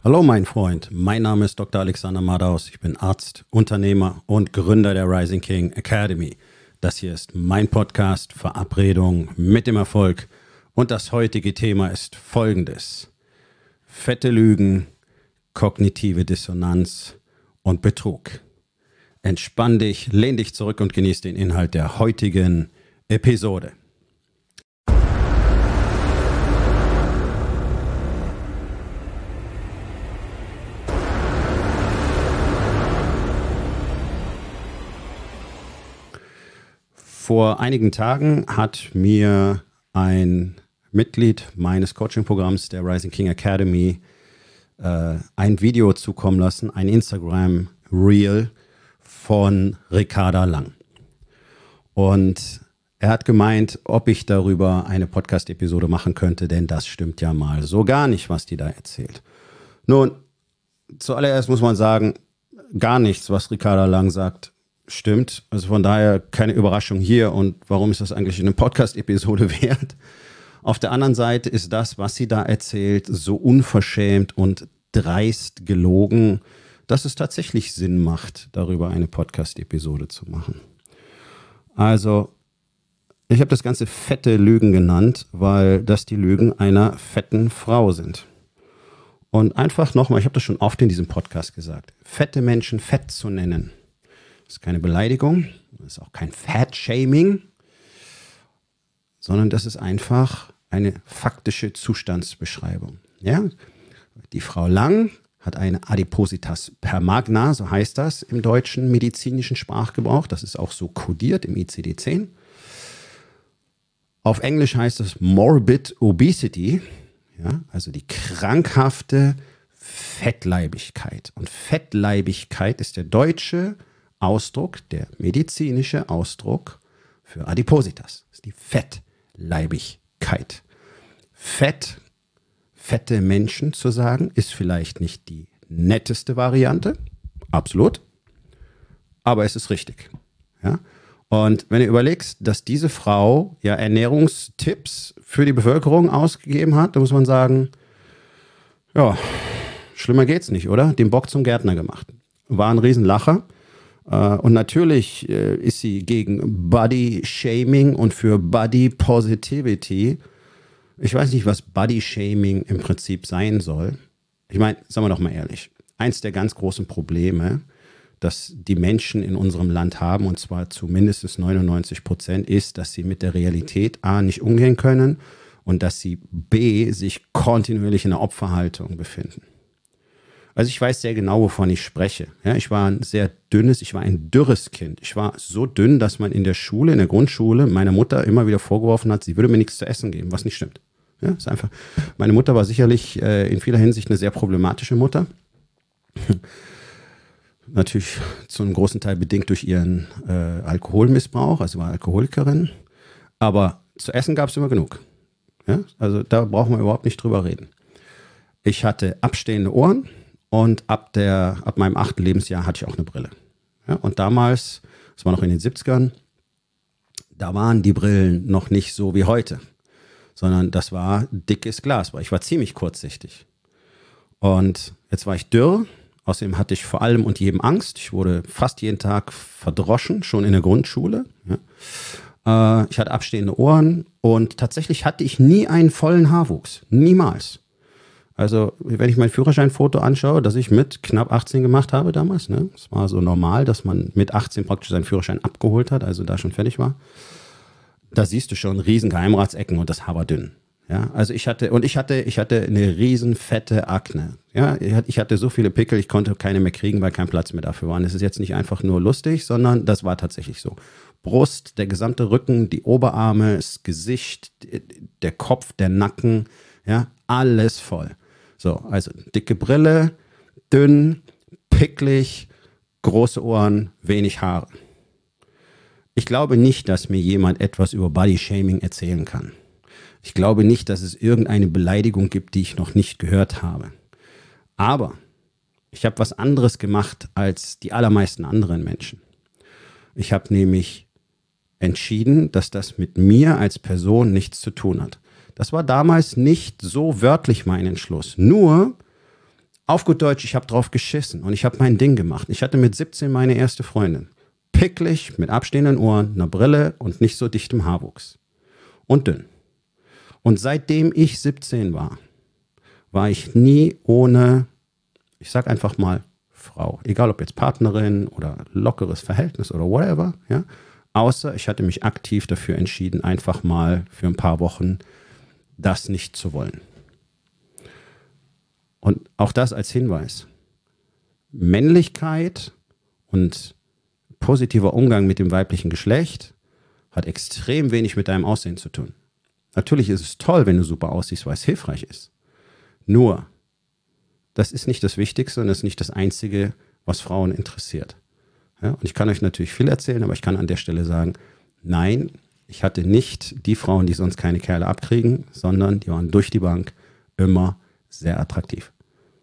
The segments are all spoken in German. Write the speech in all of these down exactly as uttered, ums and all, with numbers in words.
Hallo mein Freund, mein Name ist Doktor Alexander Madaus. Ich bin Arzt, Unternehmer und Gründer der Rising King Academy. Das hier ist mein Podcast Verabredung mit dem Erfolg und das heutige Thema ist folgendes: Fette Lügen, kognitive Dissonanz und Betrug. Entspann dich, lehn dich zurück und genieß den Inhalt der heutigen Episode. Vor einigen Tagen hat mir ein Mitglied meines Coaching-Programms der Rising King Academy äh, ein Video zukommen lassen, ein Instagram-Reel von Ricarda Lang. Und er hat gemeint, ob ich darüber eine Podcast-Episode machen könnte, denn das stimmt ja mal so gar nicht, was die da erzählt. Nun, zuallererst muss man sagen, gar nichts, was Ricarda Lang sagt, stimmt. Also von daher keine Überraschung hier. Und warum ist das eigentlich eine Podcast-Episode wert? Auf der anderen Seite ist das, was sie da erzählt, so unverschämt und dreist gelogen, dass es tatsächlich Sinn macht, darüber eine Podcast-Episode zu machen. Also, ich habe das Ganze fette Lügen genannt, weil das die Lügen einer fetten Frau sind. Und einfach nochmal, ich habe das schon oft in diesem Podcast gesagt, fette Menschen fett zu nennen, das ist keine Beleidigung, das ist auch kein Fat-Shaming, sondern das ist einfach eine faktische Zustandsbeschreibung. Ja? Die Frau Lang hat eine Adipositas per magna, so heißt das im deutschen medizinischen Sprachgebrauch. Das ist auch so kodiert im I C D zehn. Auf Englisch heißt es Morbid Obesity, ja? Also die krankhafte Fettleibigkeit. Und Fettleibigkeit ist der deutsche Ausdruck, der medizinische Ausdruck für Adipositas. Das ist die Fettleibigkeit. Fett, fette Menschen zu sagen, ist vielleicht nicht die netteste Variante, absolut, aber es ist richtig. Ja? Und wenn du überlegst, dass diese Frau ja Ernährungstipps für die Bevölkerung ausgegeben hat, dann muss man sagen, ja, schlimmer geht's nicht, oder? Den Bock zum Gärtner gemacht. War ein Riesenlacher. Und natürlich ist sie gegen Body-Shaming und für Body-Positivity. Ich weiß nicht, was Body-Shaming im Prinzip sein soll. Ich meine, sagen wir doch mal ehrlich, eins der ganz großen Probleme, das die Menschen in unserem Land haben, und zwar zu mindestens neunundneunzig Prozent, ist, dass sie mit der Realität A nicht umgehen können und dass sie B sich kontinuierlich in einer Opferhaltung befinden. Also ich weiß sehr genau, wovon ich spreche. Ja, ich war ein sehr dünnes, ich war ein dürres Kind. Ich war so dünn, dass man in der Schule, in der Grundschule, meiner Mutter immer wieder vorgeworfen hat, sie würde mir nichts zu essen geben, was nicht stimmt. Ja, ist einfach. Meine Mutter war sicherlich äh, in vieler Hinsicht eine sehr problematische Mutter. Natürlich zu einem großen Teil bedingt durch ihren äh, Alkoholmissbrauch, also war Alkoholikerin. Aber zu essen gab es immer genug. Ja, also da brauchen wir überhaupt nicht drüber reden. Ich hatte abstehende Ohren. Und ab, der, ab meinem achten Lebensjahr hatte ich auch eine Brille. Ja, und damals, das war noch in den siebzigern, da waren die Brillen noch nicht so wie heute, sondern das war dickes Glas, weil ich war ziemlich kurzsichtig. Und jetzt war ich dürr, außerdem hatte ich vor allem und jedem Angst. Ich wurde fast jeden Tag verdroschen, schon in der Grundschule. Ja. Äh, ich hatte abstehende Ohren und tatsächlich hatte ich nie einen vollen Haarwuchs, niemals. Also, wenn ich mein Führerscheinfoto anschaue, das ich mit knapp achtzehn gemacht habe damals, ne? Es war so normal, dass man mit achtzehn praktisch seinen Führerschein abgeholt hat, also da schon fertig war. Da siehst du schon riesen Geheimratsecken und das Haar war dünn. Ja, also ich hatte, und ich hatte, ich hatte eine riesen fette Akne. Ja, ich hatte so viele Pickel, ich konnte keine mehr kriegen, weil kein Platz mehr dafür war. Und es ist jetzt nicht einfach nur lustig, sondern das war tatsächlich so. Brust, der gesamte Rücken, die Oberarme, das Gesicht, der Kopf, der Nacken, ja, alles voll. So, also dicke Brille, dünn, picklig, große Ohren, wenig Haare. Ich glaube nicht, dass mir jemand etwas über Body-Shaming erzählen kann. Ich glaube nicht, dass es irgendeine Beleidigung gibt, die ich noch nicht gehört habe. Aber ich habe was anderes gemacht als die allermeisten anderen Menschen. Ich habe nämlich entschieden, dass das mit mir als Person nichts zu tun hat. Das war damals nicht so wörtlich mein Entschluss. Nur Auf gut Deutsch, ich habe drauf geschissen und ich habe mein Ding gemacht. Ich hatte mit siebzehn meine erste Freundin. Picklig, mit abstehenden Ohren, einer Brille und nicht so dichtem Haarwuchs. Und dünn. Und seitdem ich siebzehn war, war ich nie ohne, ich sag einfach mal, Frau. Egal ob jetzt Partnerin oder lockeres Verhältnis oder whatever. Ja? Außer ich hatte mich aktiv dafür entschieden, einfach mal für ein paar Wochen das nicht zu wollen. Und auch das als Hinweis. Männlichkeit und positiver Umgang mit dem weiblichen Geschlecht hat extrem wenig mit deinem Aussehen zu tun. Natürlich ist es toll, wenn du super aussiehst, weil es hilfreich ist. Nur, das ist nicht das Wichtigste und das ist nicht das Einzige, was Frauen interessiert. Ja, und ich kann euch natürlich viel erzählen, aber ich kann an der Stelle sagen, nein, ich hatte nicht die Frauen, die sonst keine Kerle abkriegen, sondern die waren durch die Bank immer sehr attraktiv.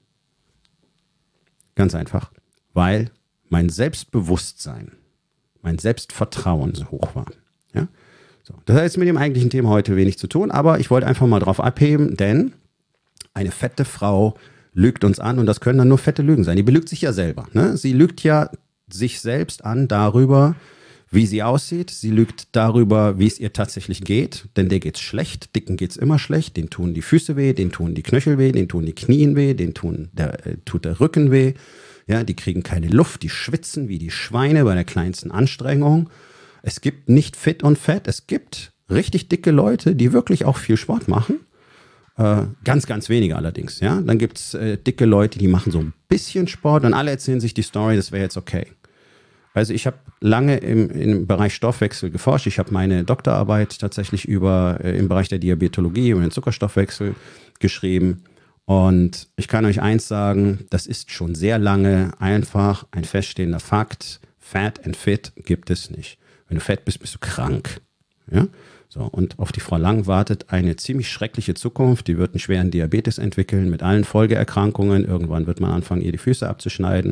Ganz einfach, weil mein Selbstbewusstsein, mein Selbstvertrauen so hoch war. Ja? So, das hat jetzt mit dem eigentlichen Thema heute wenig zu tun, aber ich wollte einfach mal drauf abheben, denn eine fette Frau lügt uns an und das können dann nur fette Lügen sein. Die belügt sich ja selber. Ne? Sie lügt ja sich selbst an darüber, wie sie aussieht. Sie lügt darüber, wie es ihr tatsächlich geht, denn der geht's schlecht. Dicken geht's immer schlecht. Denen tun die Füße weh, denen tun die Knöchel weh, denen tun die Knien weh, denen tun der, äh, tut der Rücken weh. Ja, die kriegen keine Luft, die schwitzen wie die Schweine bei der kleinsten Anstrengung. Es gibt nicht fit und fett. Es gibt richtig dicke Leute, die wirklich auch viel Sport machen. Äh, ganz, ganz wenige allerdings. Ja? Dann gibt es äh, dicke Leute, die machen so ein bisschen Sport und alle erzählen sich die Story, das wäre jetzt okay. Also ich habe lange im, im Bereich Stoffwechsel geforscht. Ich habe meine Doktorarbeit tatsächlich über äh, im Bereich der Diabetologie und den Zuckerstoffwechsel geschrieben. Und ich kann euch eins sagen, das ist schon sehr lange einfach ein feststehender Fakt. Fat and fit gibt es nicht. Wenn du fett bist, bist du krank. Ja? So, und auf die Frau Lang wartet eine ziemlich schreckliche Zukunft. Die wird einen schweren Diabetes entwickeln mit allen Folgeerkrankungen. Irgendwann wird man anfangen, ihr die Füße abzuschneiden.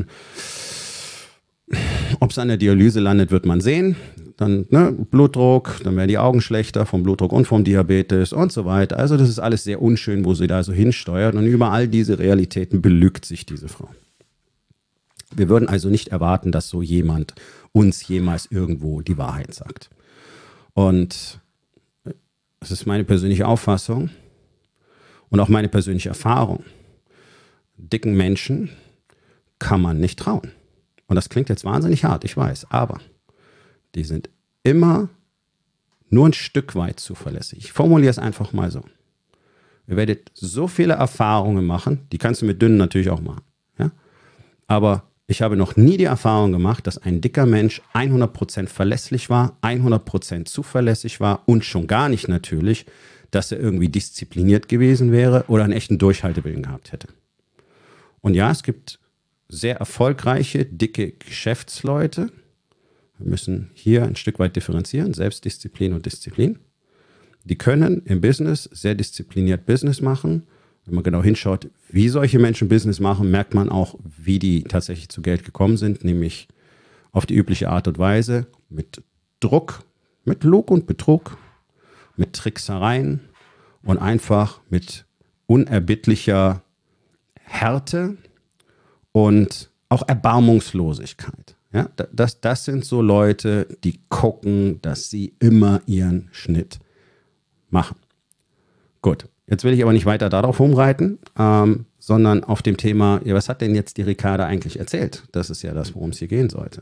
Ob es an der Dialyse landet, wird man sehen. Dann ne, Blutdruck, dann werden die Augen schlechter vom Blutdruck und vom Diabetes und so weiter. Also das ist alles sehr unschön, wo sie da so hinsteuert. Und über all diese Realitäten belügt sich diese Frau. Wir würden also nicht erwarten, dass so jemand uns jemals irgendwo die Wahrheit sagt. Und das ist meine persönliche Auffassung und auch meine persönliche Erfahrung. Dicken Menschen kann man nicht trauen. Und das klingt jetzt wahnsinnig hart, ich weiß, aber die sind immer nur ein Stück weit zuverlässig. Ich formuliere es einfach mal so. Ihr werdet so viele Erfahrungen machen, die kannst du mit dünnen natürlich auch machen. Ja? Aber ich habe noch nie die Erfahrung gemacht, dass ein dicker Mensch hundert Prozent verlässlich war, hundert Prozent zuverlässig war und schon gar nicht natürlich, dass er irgendwie diszipliniert gewesen wäre oder einen echten Durchhaltewillen gehabt hätte. Und ja, es gibt sehr erfolgreiche, dicke Geschäftsleute. Wir müssen hier ein Stück weit differenzieren, Selbstdisziplin und Disziplin. Die können im Business sehr diszipliniert Business machen. Wenn man genau hinschaut, wie solche Menschen Business machen, merkt man auch, wie die tatsächlich zu Geld gekommen sind, nämlich auf die übliche Art und Weise, mit Druck, mit Lug und Betrug, mit Tricksereien und einfach mit unerbittlicher Härte und auch Erbarmungslosigkeit. Ja, das, das sind so Leute, die gucken, dass sie immer ihren Schnitt machen. Gut, jetzt will ich aber nicht weiter darauf rumreiten, ähm, sondern auf dem Thema, ja, was hat denn jetzt die Ricarda eigentlich erzählt? Das ist ja das, worum es hier gehen sollte.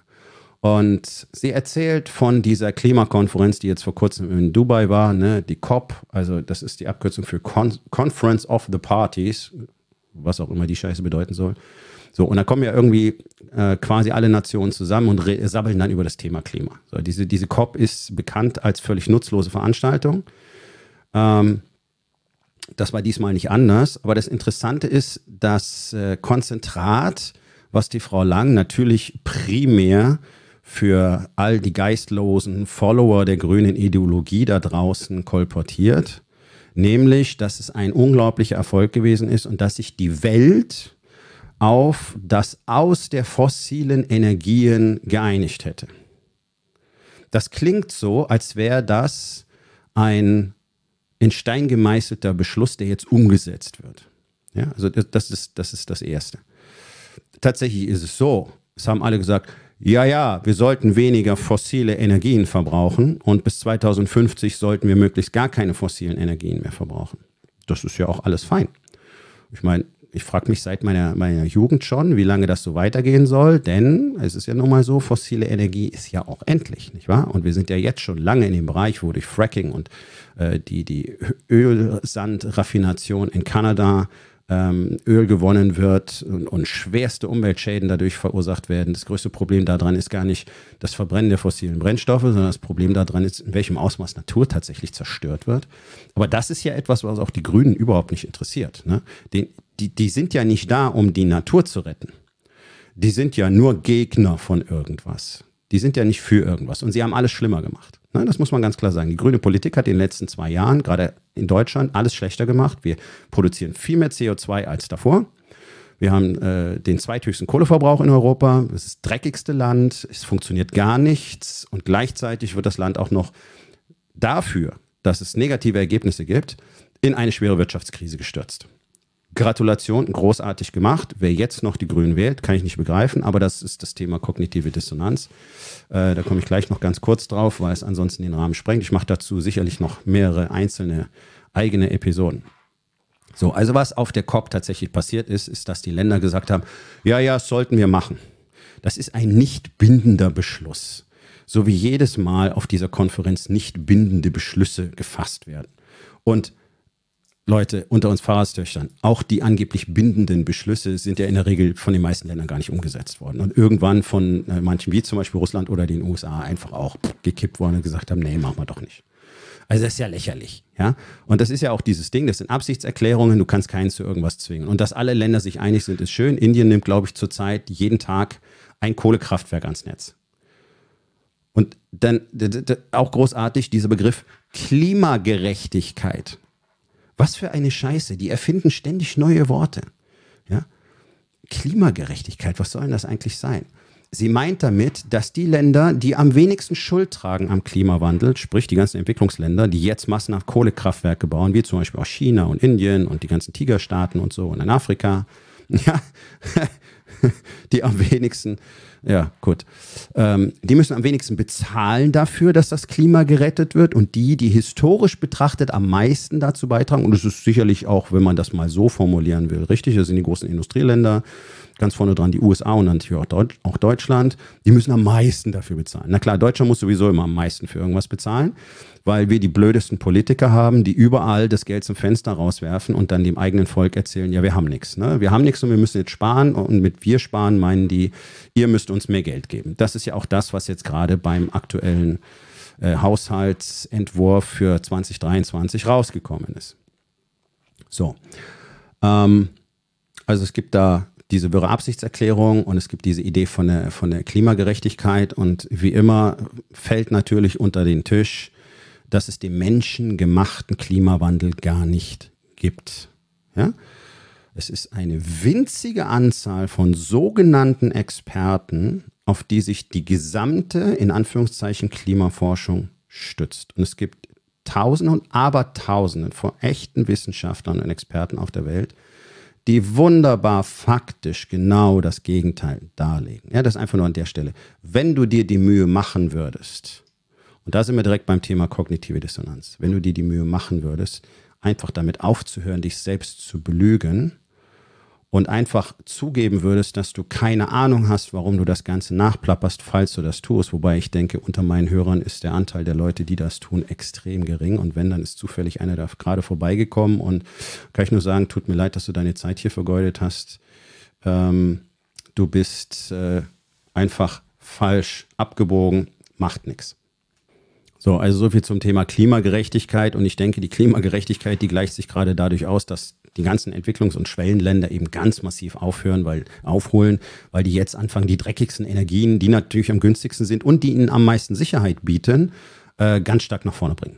Und sie erzählt von dieser Klimakonferenz, die jetzt vor kurzem in Dubai war, ne, die C O P, also das ist die Abkürzung für Con- Conference of the Parties, was auch immer die Scheiße bedeuten soll. So, und da kommen ja irgendwie äh, quasi alle Nationen zusammen und re- sabbeln dann über das Thema Klima. So, diese, diese C O P ist bekannt als völlig nutzlose Veranstaltung. Ähm, das war diesmal nicht anders. Aber das Interessante ist, das äh, Konzentrat, was die Frau Lang natürlich primär für all die geistlosen Follower der grünen Ideologie da draußen kolportiert, nämlich, dass es ein unglaublicher Erfolg gewesen ist und dass sich die Welt auf das Aus der fossilen Energien geeinigt hätte. Das klingt so, als wäre das ein in Stein gemeißelter Beschluss, der jetzt umgesetzt wird. Ja, also das, das, ist, das ist das Erste. Tatsächlich ist es so, es haben alle gesagt, ja, ja, wir sollten weniger fossile Energien verbrauchen und bis zweitausendfünfzig sollten wir möglichst gar keine fossilen Energien mehr verbrauchen. Das ist ja auch alles fein. Ich meine, ich frage mich seit meiner, meiner Jugend schon, wie lange das so weitergehen soll, denn es ist ja nun mal so, fossile Energie ist ja auch endlich, nicht wahr? Und wir sind ja jetzt schon lange in dem Bereich, wo durch Fracking und äh, die, die Ölsandraffination in Kanada ähm, Öl gewonnen wird und, und schwerste Umweltschäden dadurch verursacht werden. Das größte Problem daran ist gar nicht das Verbrennen der fossilen Brennstoffe, sondern das Problem daran ist, in welchem Ausmaß Natur tatsächlich zerstört wird. Aber das ist ja etwas, was auch die Grünen überhaupt nicht interessiert. Ne? Den, die, die sind ja nicht da, um die Natur zu retten. Die sind ja nur Gegner von irgendwas. Die sind ja nicht für irgendwas. Und sie haben alles schlimmer gemacht. Ne? Das muss man ganz klar sagen. Die grüne Politik hat in den letzten zwei Jahren, gerade in Deutschland, alles schlechter gemacht. Wir produzieren viel mehr C O zwei als davor. Wir haben äh, den zweithöchsten Kohleverbrauch in Europa. Das ist das dreckigste Land. Es funktioniert gar nichts. Und gleichzeitig wird das Land auch noch dafür, dass es negative Ergebnisse gibt, in eine schwere Wirtschaftskrise gestürzt. Gratulation, großartig gemacht. Wer jetzt noch die Grünen wählt, kann ich nicht begreifen, aber das ist das Thema kognitive Dissonanz. Äh, da komme ich gleich noch ganz kurz drauf, weil es ansonsten den Rahmen sprengt. Ich mache dazu sicherlich noch mehrere einzelne eigene Episoden. So, also was auf der C O P tatsächlich passiert ist, ist, dass die Länder gesagt haben, ja, ja, das sollten wir machen. Das ist ein nicht bindender Beschluss. So wie jedes Mal auf dieser Konferenz nicht bindende Beschlüsse gefasst werden. Und Leute, unter uns Pfarrerstöchtern, auch die angeblich bindenden Beschlüsse sind ja in der Regel von den meisten Ländern gar nicht umgesetzt worden. Und irgendwann von äh, manchen, wie zum Beispiel Russland oder den U S A, einfach auch gekippt worden und gesagt haben, nee, machen wir doch nicht. Also das ist ja lächerlich. Ja? Und das ist ja auch dieses Ding, das sind Absichtserklärungen, du kannst keinen zu irgendwas zwingen. Und dass alle Länder sich einig sind, ist schön. Indien nimmt, glaube ich, zurzeit jeden Tag ein Kohlekraftwerk ans Netz. Und dann auch großartig dieser Begriff Klimagerechtigkeit. Was für eine Scheiße, die erfinden ständig neue Worte. Ja? Klimagerechtigkeit, was soll denn das eigentlich sein? Sie meint damit, dass die Länder, die am wenigsten Schuld tragen am Klimawandel, sprich die ganzen Entwicklungsländer, die jetzt massenhaft Kohlekraftwerke bauen, wie zum Beispiel auch China und Indien und die ganzen Tigerstaaten und so und in Afrika, ja, die am wenigsten, ja gut, ähm, die müssen am wenigsten bezahlen dafür, dass das Klima gerettet wird und die, die historisch betrachtet am meisten dazu beitragen, und es ist sicherlich auch, wenn man das mal so formulieren will, richtig, das sind die großen Industrieländer, ganz vorne dran die U S A und natürlich auch, Deut- auch Deutschland, die müssen am meisten dafür bezahlen. Na klar, Deutschland muss sowieso immer am meisten für irgendwas bezahlen, weil wir die blödesten Politiker haben, die überall das Geld zum Fenster rauswerfen und dann dem eigenen Volk erzählen, ja, wir haben nichts. Ne? Wir haben nichts und wir müssen jetzt sparen, und mit wir sparen meinen die, ihr müsst uns mehr Geld geben. Das ist ja auch das, was jetzt gerade beim aktuellen äh, Haushaltsentwurf für zwanzig dreiundzwanzig rausgekommen ist. So, ähm, also es gibt da diese wirre Absichtserklärung und es gibt diese Idee von der, von der Klimagerechtigkeit und wie immer fällt natürlich unter den Tisch, dass es den menschengemachten Klimawandel gar nicht gibt. Ja? Es ist eine winzige Anzahl von sogenannten Experten, auf die sich die gesamte, in Anführungszeichen, Klimaforschung stützt. Und es gibt Tausende und Abertausende von echten Wissenschaftlern und Experten auf der Welt, die wunderbar faktisch genau das Gegenteil darlegen. Ja, das ist einfach nur an der Stelle. Wenn du dir die Mühe machen würdest, und da sind wir direkt beim Thema kognitive Dissonanz, wenn du dir die Mühe machen würdest, einfach damit aufzuhören, dich selbst zu belügen und einfach zugeben würdest, dass du keine Ahnung hast, warum du das Ganze nachplapperst, falls du das tust. Wobei ich denke, unter meinen Hörern ist der Anteil der Leute, die das tun, extrem gering. Und wenn, dann ist zufällig einer da gerade vorbeigekommen. Und kann ich nur sagen, tut mir leid, dass du deine Zeit hier vergeudet hast. Ähm, du bist äh, einfach falsch abgebogen, macht nichts. So, also so viel zum Thema Klimagerechtigkeit. Und ich denke, die Klimagerechtigkeit, die gleicht sich gerade dadurch aus, dass die ganzen Entwicklungs- und Schwellenländer eben ganz massiv aufhören, weil, aufholen, weil die jetzt anfangen, die dreckigsten Energien, die natürlich am günstigsten sind und die ihnen am meisten Sicherheit bieten, äh, ganz stark nach vorne bringen.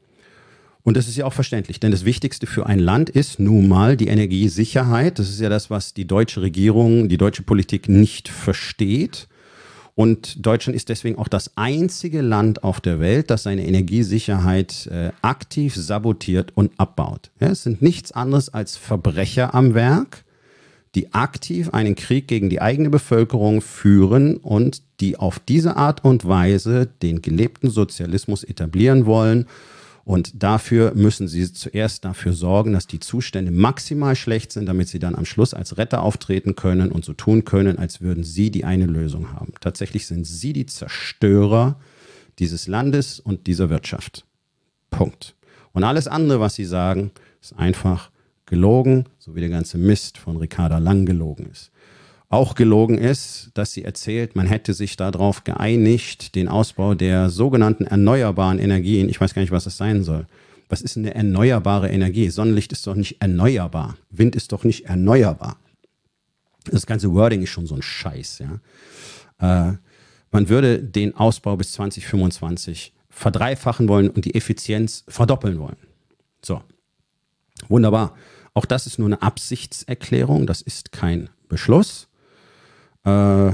Und das ist ja auch verständlich, denn das Wichtigste für ein Land ist nun mal die Energiesicherheit. Das ist ja das, was die deutsche Regierung, die deutsche Politik nicht versteht. Und Deutschland ist deswegen auch das einzige Land auf der Welt, das seine Energiesicherheit äh, aktiv sabotiert und abbaut. Ja, es sind nichts anderes als Verbrecher am Werk, die aktiv einen Krieg gegen die eigene Bevölkerung führen und die auf diese Art und Weise den gelebten Sozialismus etablieren wollen. Und dafür müssen sie zuerst dafür sorgen, dass die Zustände maximal schlecht sind, damit sie dann am Schluss als Retter auftreten können und so tun können, als würden sie die eine Lösung haben. Tatsächlich sind sie die Zerstörer dieses Landes und dieser Wirtschaft. Punkt. Und alles andere, was sie sagen, ist einfach gelogen, so wie der ganze Mist von Ricarda Lang gelogen ist. Auch gelogen ist, dass sie erzählt, man hätte sich darauf geeinigt, den Ausbau der sogenannten erneuerbaren Energien, ich weiß gar nicht, was das sein soll. Was ist eine erneuerbare Energie? Sonnenlicht ist doch nicht erneuerbar. Wind ist doch nicht erneuerbar. Das ganze Wording ist schon so ein Scheiß. Ja? Äh, man würde den Ausbau bis zwanzig fünfundzwanzig verdreifachen wollen und die Effizienz verdoppeln wollen. So, wunderbar. Auch das ist nur eine Absichtserklärung, das ist kein Beschluss. Äh,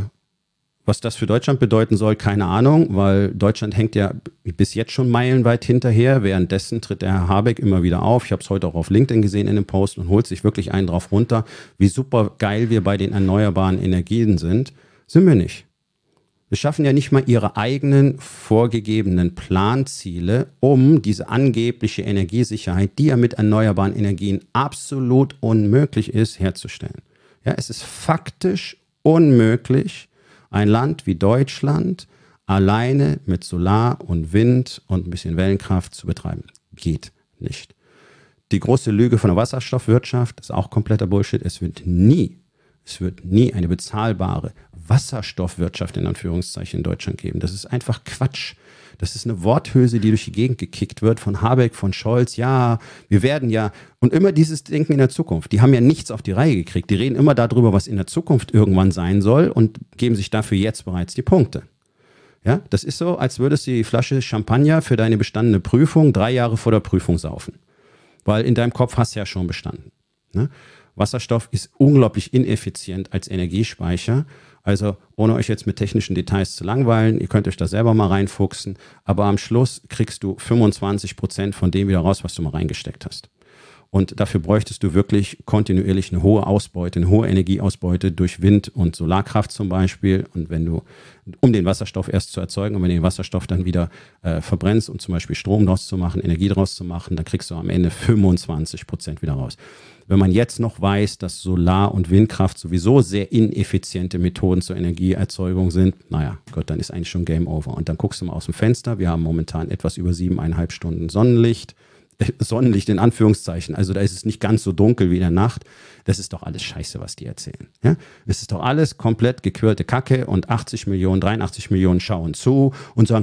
was das für Deutschland bedeuten soll, keine Ahnung, weil Deutschland hängt ja bis jetzt schon meilenweit hinterher. Währenddessen tritt der Herr Habeck immer wieder auf. Ich habe es heute auch auf LinkedIn gesehen in dem Post und holt sich wirklich einen drauf runter, wie super geil wir bei den erneuerbaren Energien sind. Sind wir nicht. Wir schaffen ja nicht mal ihre eigenen vorgegebenen Planziele, um diese angebliche Energiesicherheit, die ja mit erneuerbaren Energien absolut unmöglich ist, herzustellen. Ja, es ist faktisch unmöglich, ein Land wie Deutschland alleine mit Solar und Wind und ein bisschen Wellenkraft zu betreiben. Geht nicht. Die große Lüge von der Wasserstoffwirtschaft ist auch kompletter Bullshit. Es wird nie, es wird nie eine bezahlbare Wasserstoffwirtschaft in Anführungszeichen in Deutschland geben. Das ist einfach Quatsch. Das ist eine Worthülse, die durch die Gegend gekickt wird von Habeck, von Scholz. Ja, wir werden ja, und immer dieses Denken in der Zukunft. Die haben ja nichts auf die Reihe gekriegt. Die reden immer darüber, was in der Zukunft irgendwann sein soll und geben sich dafür jetzt bereits die Punkte. Ja, das ist so, als würdest du die Flasche Champagner für deine bestandene Prüfung drei Jahre vor der Prüfung saufen. Weil in deinem Kopf hast du ja schon bestanden. Ne? Wasserstoff ist unglaublich ineffizient als Energiespeicher. Also ohne euch jetzt mit technischen Details zu langweilen, ihr könnt euch da selber mal reinfuchsen, aber am Schluss kriegst du fünfundzwanzig Prozent von dem wieder raus, was du mal reingesteckt hast. Und dafür bräuchtest du wirklich kontinuierlich eine hohe Ausbeute, eine hohe Energieausbeute durch Wind- und Solarkraft zum Beispiel. Und wenn du, um den Wasserstoff erst zu erzeugen und wenn du den Wasserstoff dann wieder äh, verbrennst, um zum Beispiel Strom draus zu machen, Energie draus zu machen, dann kriegst du am Ende fünfundzwanzig Prozent wieder raus. Wenn man jetzt noch weiß, dass Solar- und Windkraft sowieso sehr ineffiziente Methoden zur Energieerzeugung sind, naja, Gott, dann ist eigentlich schon Game Over. Und dann guckst du mal aus dem Fenster, wir haben momentan etwas über siebeneinhalb Stunden Sonnenlicht. Sonnenlicht in Anführungszeichen, also da ist es nicht ganz so dunkel wie in der Nacht. Das ist doch alles Scheiße, was die erzählen. Ja? Es ist doch alles komplett gequirlte Kacke und achtzig Millionen, dreiundachtzig Millionen schauen zu und sagen,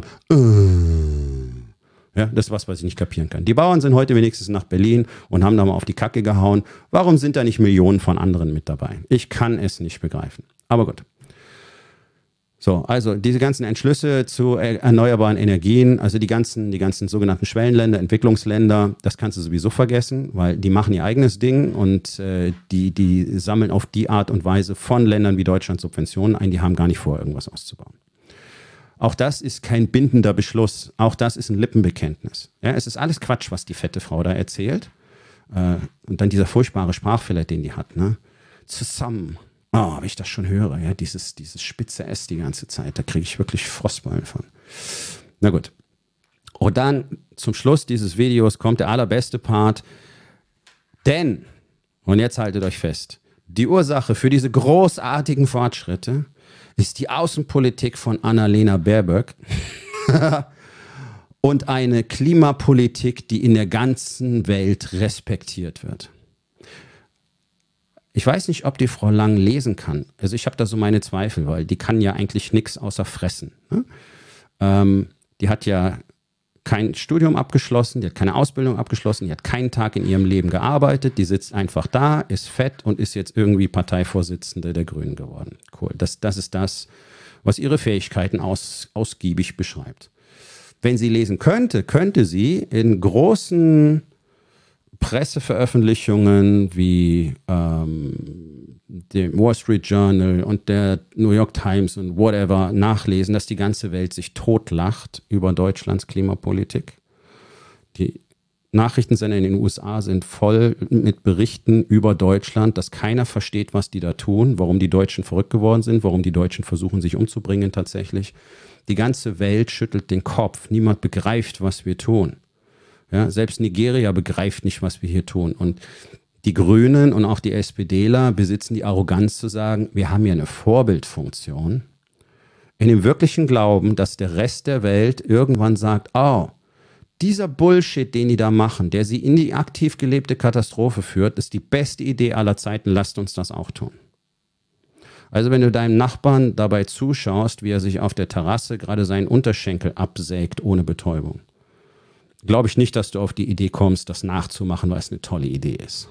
äh. Ja, das ist was, was ich nicht kapieren kann. Die Bauern sind heute wenigstens nach Berlin und haben da mal auf die Kacke gehauen. Warum sind da nicht Millionen von anderen mit dabei? Ich kann es nicht begreifen. Aber gut. So, also diese ganzen Entschlüsse zu erneuerbaren Energien, also die ganzen, die ganzen sogenannten Schwellenländer, Entwicklungsländer, das kannst du sowieso vergessen, weil die machen ihr eigenes Ding und äh, die, die sammeln auf die Art und Weise von Ländern wie Deutschland Subventionen ein, die haben gar nicht vor, irgendwas auszubauen. Auch das ist kein bindender Beschluss, auch das ist ein Lippenbekenntnis. Ja, es ist alles Quatsch, was die fette Frau da erzählt. Äh, und dann dieser furchtbare Sprachfehler, den die hat, ne? Zusammen. Oh, wenn ich das schon höre, ja, dieses, dieses spitze S die ganze Zeit, da kriege ich wirklich Frostballen von. Na gut. Und dann zum Schluss dieses Videos kommt der allerbeste Part. Denn, und jetzt haltet euch fest, die Ursache für diese großartigen Fortschritte ist die Außenpolitik von Annalena Baerbock und eine Klimapolitik, die in der ganzen Welt respektiert wird. Ich weiß nicht, ob die Frau Lang lesen kann. Also ich habe da so meine Zweifel, weil die kann ja eigentlich nichts außer fressen. Ne? Ähm, die hat ja kein Studium abgeschlossen, die hat keine Ausbildung abgeschlossen, die hat keinen Tag in ihrem Leben gearbeitet, die sitzt einfach da, ist fett und ist jetzt irgendwie Parteivorsitzende der Grünen geworden. Cool, das, das ist das, was ihre Fähigkeiten aus, ausgiebig beschreibt. Wenn sie lesen könnte, könnte sie in großen Presseveröffentlichungen wie ähm, dem Wall Street Journal und der New York Times und whatever nachlesen, dass die ganze Welt sich totlacht über Deutschlands Klimapolitik. Die Nachrichtensender in den U S A sind voll mit Berichten über Deutschland, dass keiner versteht, was die da tun, warum die Deutschen verrückt geworden sind, warum die Deutschen versuchen, sich umzubringen tatsächlich. Die ganze Welt schüttelt den Kopf. Niemand begreift, was wir tun. Ja, selbst Nigeria begreift nicht, was wir hier tun. Und die Grünen und auch die SPDler besitzen die Arroganz zu sagen, wir haben hier eine Vorbildfunktion. In dem wirklichen Glauben, dass der Rest der Welt irgendwann sagt, oh, dieser Bullshit, den die da machen, der sie in die aktiv gelebte Katastrophe führt, ist die beste Idee aller Zeiten, lasst uns das auch tun. Also wenn du deinem Nachbarn dabei zuschaust, wie er sich auf der Terrasse gerade seinen Unterschenkel absägt ohne Betäubung, glaube ich nicht, dass du auf die Idee kommst, das nachzumachen, weil es eine tolle Idee ist.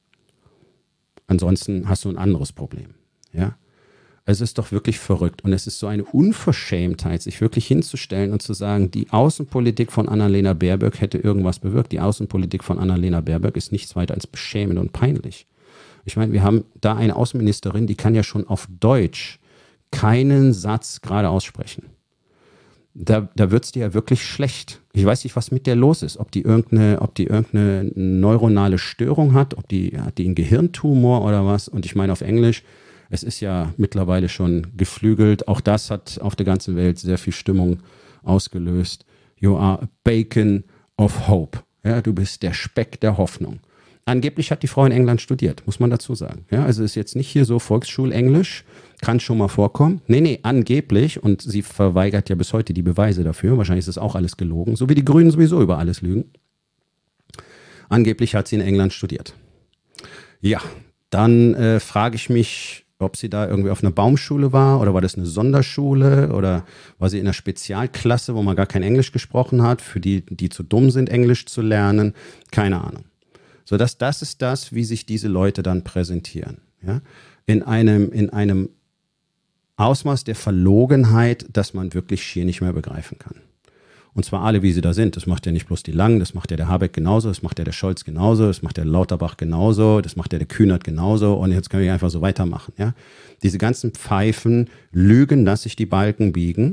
Ansonsten hast du ein anderes Problem. Ja? Es ist doch wirklich verrückt und es ist so eine Unverschämtheit, sich wirklich hinzustellen und zu sagen, die Außenpolitik von Annalena Baerbock hätte irgendwas bewirkt. Die Außenpolitik von Annalena Baerbock ist nichts weiter als beschämend und peinlich. Ich meine, wir haben da eine Außenministerin, die kann ja schon auf Deutsch keinen Satz gerade aussprechen. Da, da wird es dir ja wirklich schlecht. Ich weiß nicht, was mit der los ist. Ob die irgendeine, ob die irgendeine neuronale Störung hat, ob die, hat die einen Gehirntumor oder was. Und ich meine auf Englisch, es ist ja mittlerweile schon geflügelt. Auch das hat auf der ganzen Welt sehr viel Stimmung ausgelöst. You are a beacon of hope. Ja, du bist der Speck der Hoffnung. Angeblich hat die Frau in England studiert, muss man dazu sagen. Ja, also ist jetzt nicht hier so Volksschulenglisch, kann schon mal vorkommen. Nee, nee, angeblich, und sie verweigert ja bis heute die Beweise dafür, wahrscheinlich ist das auch alles gelogen, so wie die Grünen sowieso über alles lügen. Angeblich hat sie in England studiert. Ja, dann äh, frage ich mich, ob sie da irgendwie auf einer Baumschule war oder war das eine Sonderschule oder war sie in einer Spezialklasse, wo man gar kein Englisch gesprochen hat, für die, die zu dumm sind, Englisch zu lernen. Keine Ahnung. So, das, das ist das, wie sich diese Leute dann präsentieren. Ja? In einem, in einem Ausmaß der Verlogenheit, dass man wirklich schier nicht mehr begreifen kann. Und zwar alle, wie sie da sind. Das macht ja nicht bloß die Langen, das macht ja der Habeck genauso, das macht ja der Scholz genauso, das macht der Lauterbach genauso, das macht ja der Kühnert genauso und jetzt können wir einfach so weitermachen. Ja? Diese ganzen Pfeifen lügen, dass sich die Balken biegen.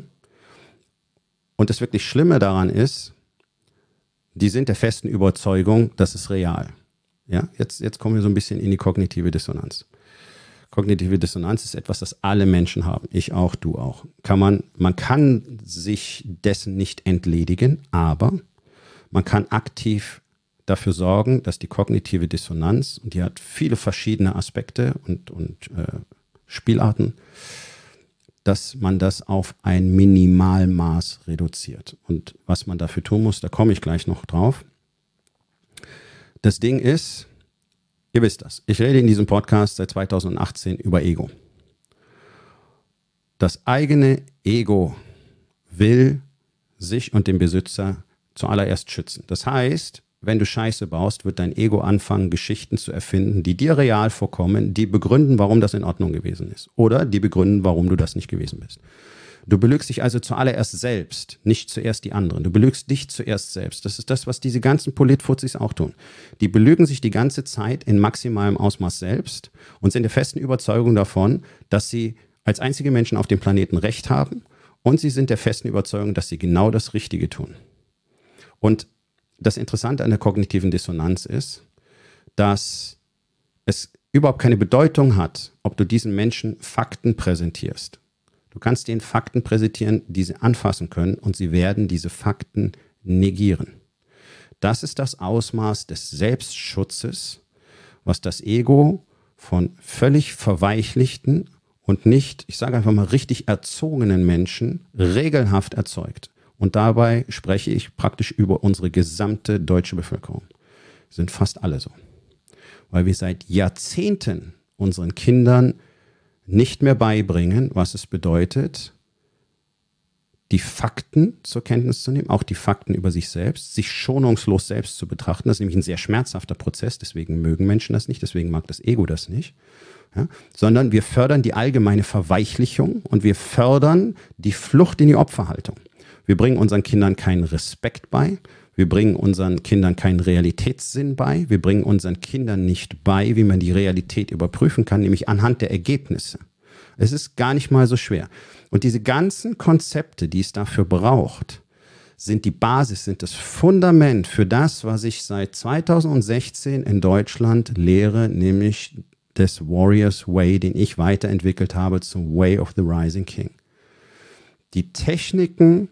Und das wirklich Schlimme daran ist, die sind der festen Überzeugung, das ist real. Ja? Jetzt, jetzt kommen wir so ein bisschen in die kognitive Dissonanz. Kognitive Dissonanz ist etwas, das alle Menschen haben. Ich auch, du auch. Kann man, man kann sich dessen nicht entledigen, aber man kann aktiv dafür sorgen, dass die kognitive Dissonanz, und die hat viele verschiedene Aspekte und, und äh, Spielarten, dass man das auf ein Minimalmaß reduziert. Und was man dafür tun muss, da komme ich gleich noch drauf. Das Ding ist, ihr wisst das, ich rede in diesem Podcast seit zweitausendachtzehn über Ego. Das eigene Ego will sich und den Besitzer zuallererst schützen. Das heißt, wenn du Scheiße baust, wird dein Ego anfangen, Geschichten zu erfinden, die dir real vorkommen, die begründen, warum das in Ordnung gewesen ist. Oder die begründen, warum du das nicht gewesen bist. Du belügst dich also zuallererst selbst, nicht zuerst die anderen. Du belügst dich zuerst selbst. Das ist das, was diese ganzen Politfuzis auch tun. Die belügen sich die ganze Zeit in maximalem Ausmaß selbst und sind der festen Überzeugung davon, dass sie als einzige Menschen auf dem Planeten Recht haben, und sie sind der festen Überzeugung, dass sie genau das Richtige tun. Und das Interessante an der kognitiven Dissonanz ist, dass es überhaupt keine Bedeutung hat, ob du diesen Menschen Fakten präsentierst. Du kannst denen Fakten präsentieren, die sie anfassen können, und sie werden diese Fakten negieren. Das ist das Ausmaß des Selbstschutzes, was das Ego von völlig verweichlichten und nicht, ich sage einfach mal, richtig erzogenen Menschen regelhaft erzeugt. Und dabei spreche ich praktisch über unsere gesamte deutsche Bevölkerung. Sind fast alle so. Weil wir seit Jahrzehnten unseren Kindern nicht mehr beibringen, was es bedeutet, die Fakten zur Kenntnis zu nehmen, auch die Fakten über sich selbst, sich schonungslos selbst zu betrachten. Das ist nämlich ein sehr schmerzhafter Prozess, deswegen mögen Menschen das nicht, deswegen mag das Ego das nicht. Ja? Sondern wir fördern die allgemeine Verweichlichung und wir fördern die Flucht in die Opferhaltung. Wir bringen unseren Kindern keinen Respekt bei, Wir bringen unseren Kindern keinen Realitätssinn bei. Wir bringen unseren Kindern nicht bei, wie man die Realität überprüfen kann, nämlich anhand der Ergebnisse. Es ist gar nicht mal so schwer. Und diese ganzen Konzepte, die es dafür braucht, sind die Basis, sind das Fundament für das, was ich seit zweitausendsechzehn in Deutschland lehre, nämlich des Warriors Way, den ich weiterentwickelt habe zum Way of the Rising King. Die Techniken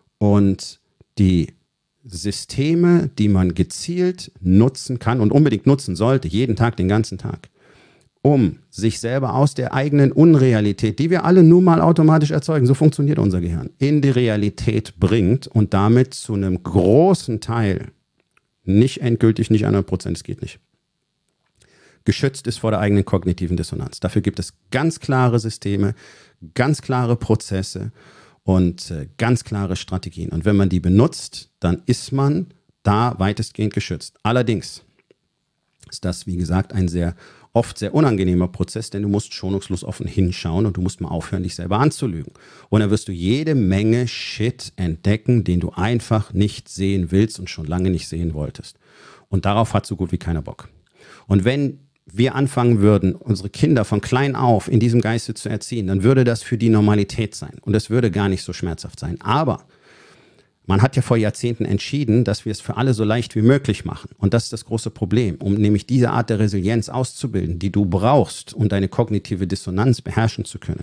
und die Systeme, die man gezielt nutzen kann und unbedingt nutzen sollte, jeden Tag, den ganzen Tag, um sich selber aus der eigenen Unrealität, die wir alle nun mal automatisch erzeugen, so funktioniert unser Gehirn, in die Realität bringt und damit zu einem großen Teil, nicht endgültig, nicht hundert Prozent, es geht nicht, geschützt ist vor der eigenen kognitiven Dissonanz. Dafür gibt es ganz klare Systeme, ganz klare Prozesse und äh, ganz klare Strategien. Und wenn man die benutzt, dann ist man da weitestgehend geschützt. Allerdings ist das, wie gesagt, ein sehr oft sehr unangenehmer Prozess, denn du musst schonungslos offen hinschauen und du musst mal aufhören, dich selber anzulügen. Und dann wirst du jede Menge Shit entdecken, den du einfach nicht sehen willst und schon lange nicht sehen wolltest. Und darauf hat so gut wie keiner Bock. Und wenn wir anfangen würden, unsere Kinder von klein auf in diesem Geiste zu erziehen, dann würde das für die Normalität sein. Und es würde gar nicht so schmerzhaft sein. Aber man hat ja vor Jahrzehnten entschieden, dass wir es für alle so leicht wie möglich machen. Und das ist das große Problem, um nämlich diese Art der Resilienz auszubilden, die du brauchst, um deine kognitive Dissonanz beherrschen zu können,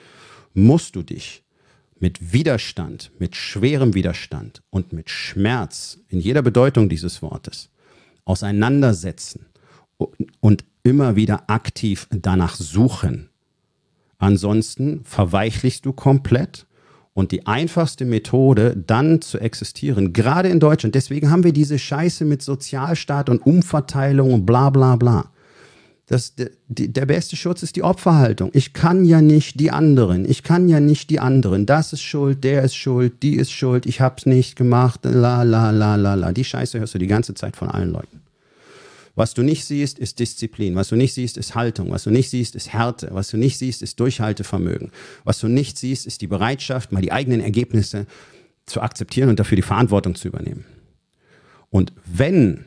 musst du dich mit Widerstand, mit schwerem Widerstand und mit Schmerz in jeder Bedeutung dieses Wortes auseinandersetzen und immer wieder aktiv danach suchen. Ansonsten verweichlichst du komplett. Und die einfachste Methode, dann zu existieren, gerade in Deutschland, deswegen haben wir diese Scheiße mit Sozialstaat und Umverteilung und bla bla bla. Das, der, der beste Schutz ist die Opferhaltung. Ich kann ja nicht die anderen, ich kann ja nicht die anderen. Das ist schuld, der ist schuld, die ist schuld, ich hab's nicht gemacht, la la la la la. Die Scheiße hörst du die ganze Zeit von allen Leuten. Was du nicht siehst, ist Disziplin. Was du nicht siehst, ist Haltung. Was du nicht siehst, ist Härte. Was du nicht siehst, ist Durchhaltevermögen. Was du nicht siehst, ist die Bereitschaft, mal die eigenen Ergebnisse zu akzeptieren und dafür die Verantwortung zu übernehmen. Und wenn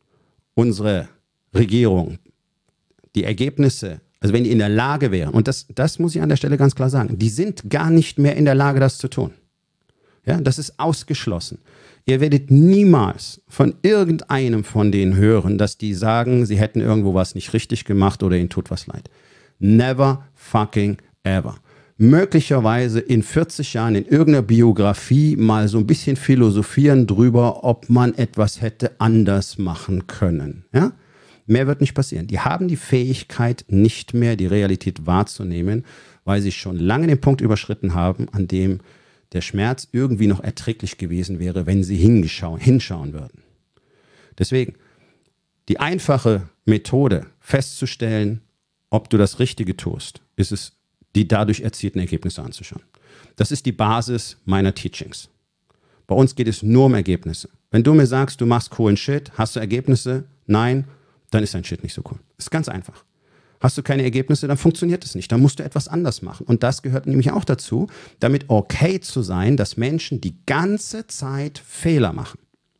unsere Regierung die Ergebnisse, also wenn die in der Lage wären, und das, das muss ich an der Stelle ganz klar sagen, die sind gar nicht mehr in der Lage, das zu tun. Ja, das ist ausgeschlossen. Ihr werdet niemals von irgendeinem von denen hören, dass die sagen, sie hätten irgendwo was nicht richtig gemacht oder ihnen tut was leid. Never fucking ever. Möglicherweise in vierzig Jahren in irgendeiner Biografie mal so ein bisschen philosophieren drüber, ob man etwas hätte anders machen können. Ja? Mehr wird nicht passieren. Die haben die Fähigkeit, nicht mehr die Realität wahrzunehmen, weil sie schon lange den Punkt überschritten haben, an dem der Schmerz irgendwie noch erträglich gewesen wäre, wenn sie hingeschauen, hinschauen würden. Deswegen, die einfache Methode festzustellen, ob du das Richtige tust, ist es, die dadurch erzielten Ergebnisse anzuschauen. Das ist die Basis meiner Teachings. Bei uns geht es nur um Ergebnisse. Wenn du mir sagst, du machst coolen Shit, hast du Ergebnisse? Nein, dann ist dein Shit nicht so cool. Das ist ganz einfach. Hast du keine Ergebnisse, dann funktioniert es nicht. Dann musst du etwas anders machen. Und das gehört nämlich auch dazu, damit okay zu sein, dass Menschen die ganze Zeit Fehler machen.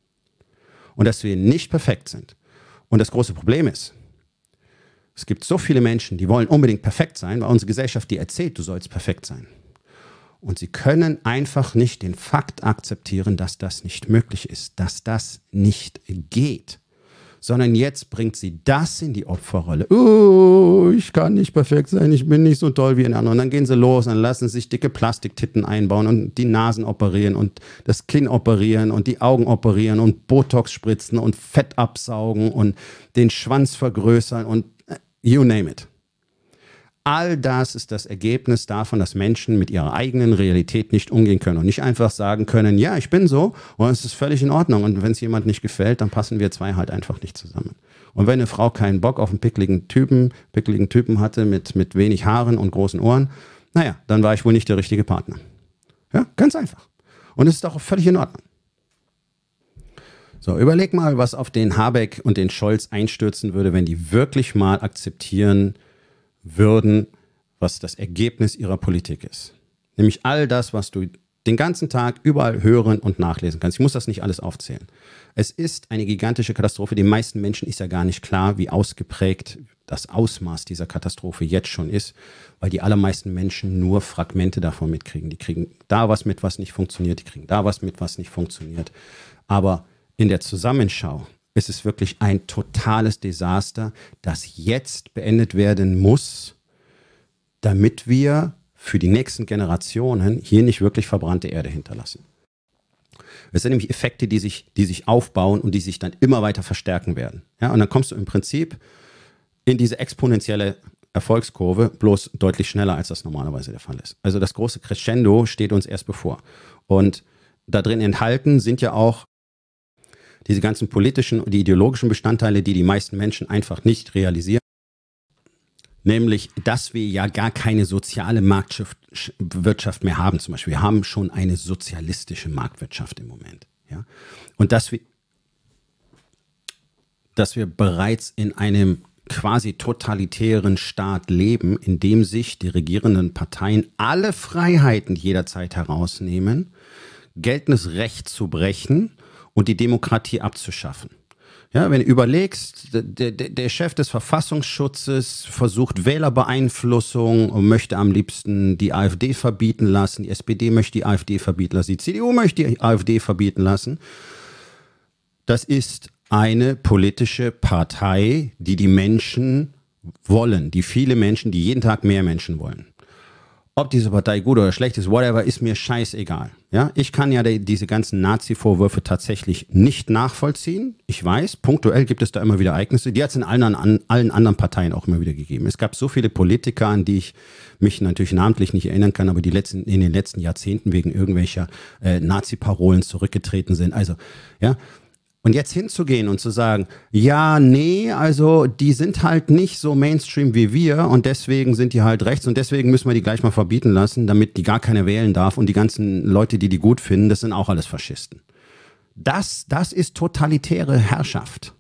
Und dass wir nicht perfekt sind. Und das große Problem ist, es gibt so viele Menschen, die wollen unbedingt perfekt sein, weil unsere Gesellschaft dir erzählt, du sollst perfekt sein. Und sie können einfach nicht den Fakt akzeptieren, dass das nicht möglich ist, dass das nicht geht. Sondern jetzt bringt sie das in die Opferrolle. Oh, ich kann nicht perfekt sein, ich bin nicht so toll wie ein anderer. Und dann gehen sie los und lassen sich dicke Plastiktitten einbauen und die Nasen operieren und das Kinn operieren und die Augen operieren und Botox spritzen und Fett absaugen und den Schwanz vergrößern und you name it. All das ist das Ergebnis davon, dass Menschen mit ihrer eigenen Realität nicht umgehen können und nicht einfach sagen können, ja, ich bin so und es ist völlig in Ordnung und wenn es jemand nicht gefällt, dann passen wir zwei halt einfach nicht zusammen. Und wenn eine Frau keinen Bock auf einen pickligen Typen, pickligen Typen hatte mit, mit wenig Haaren und großen Ohren, naja, dann war ich wohl nicht der richtige Partner. Ja, ganz einfach. Und es ist auch völlig in Ordnung. So, überleg mal, was auf den Habeck und den Scholz einstürzen würde, wenn die wirklich mal akzeptieren würden, was das Ergebnis ihrer Politik ist. Nämlich all das, was du den ganzen Tag überall hören und nachlesen kannst. Ich muss das nicht alles aufzählen. Es ist eine gigantische Katastrophe. Den meisten Menschen ist ja gar nicht klar, wie ausgeprägt das Ausmaß dieser Katastrophe jetzt schon ist, weil die allermeisten Menschen nur Fragmente davon mitkriegen. Die kriegen da was mit, was nicht funktioniert, die kriegen da was mit, was nicht funktioniert. Aber in der Zusammenschau ist es wirklich ein totales Desaster, das jetzt beendet werden muss, damit wir für die nächsten Generationen hier nicht wirklich verbrannte Erde hinterlassen. Es sind nämlich Effekte, die sich, die sich aufbauen und die sich dann immer weiter verstärken werden. Ja, und dann kommst du im Prinzip in diese exponentielle Erfolgskurve, bloß deutlich schneller, als das normalerweise der Fall ist. Also das große Crescendo steht uns erst bevor. Und da drin enthalten sind ja auch diese ganzen politischen und ideologischen Bestandteile, die die meisten Menschen einfach nicht realisieren. Nämlich, dass wir ja gar keine soziale Marktwirtschaft mehr haben zum Beispiel. Wir haben schon eine sozialistische Marktwirtschaft im Moment. Ja? Und dass wir, dass wir bereits in einem quasi totalitären Staat leben, in dem sich die regierenden Parteien alle Freiheiten jederzeit herausnehmen, geltendes Recht zu brechen und die Demokratie abzuschaffen. Ja, wenn du überlegst, der, der, der Chef des Verfassungsschutzes versucht Wählerbeeinflussung und möchte am liebsten die AfD verbieten lassen, die S P D möchte die AfD verbieten lassen, die C D U möchte die AfD verbieten lassen. Das ist eine politische Partei, die die Menschen wollen, die viele Menschen, die jeden Tag mehr Menschen wollen. Ob diese Partei gut oder schlecht ist, whatever, ist mir scheißegal. Ja, ich kann ja die, diese ganzen Nazi-Vorwürfe tatsächlich nicht nachvollziehen. Ich weiß, punktuell gibt es da immer wieder Ereignisse. Die hat es in allen, an, allen anderen Parteien auch immer wieder gegeben. Es gab so viele Politiker, an die ich mich natürlich namentlich nicht erinnern kann, aber die letzten, in den letzten Jahrzehnten wegen irgendwelcher äh, Nazi-Parolen zurückgetreten sind. Also, ja. Und jetzt hinzugehen und zu sagen, ja, nee, also die sind halt nicht so Mainstream wie wir und deswegen sind die halt rechts und deswegen müssen wir die gleich mal verbieten lassen, damit die gar keiner wählen darf und die ganzen Leute, die die gut finden, das sind auch alles Faschisten. Das, das ist totalitäre Herrschaft.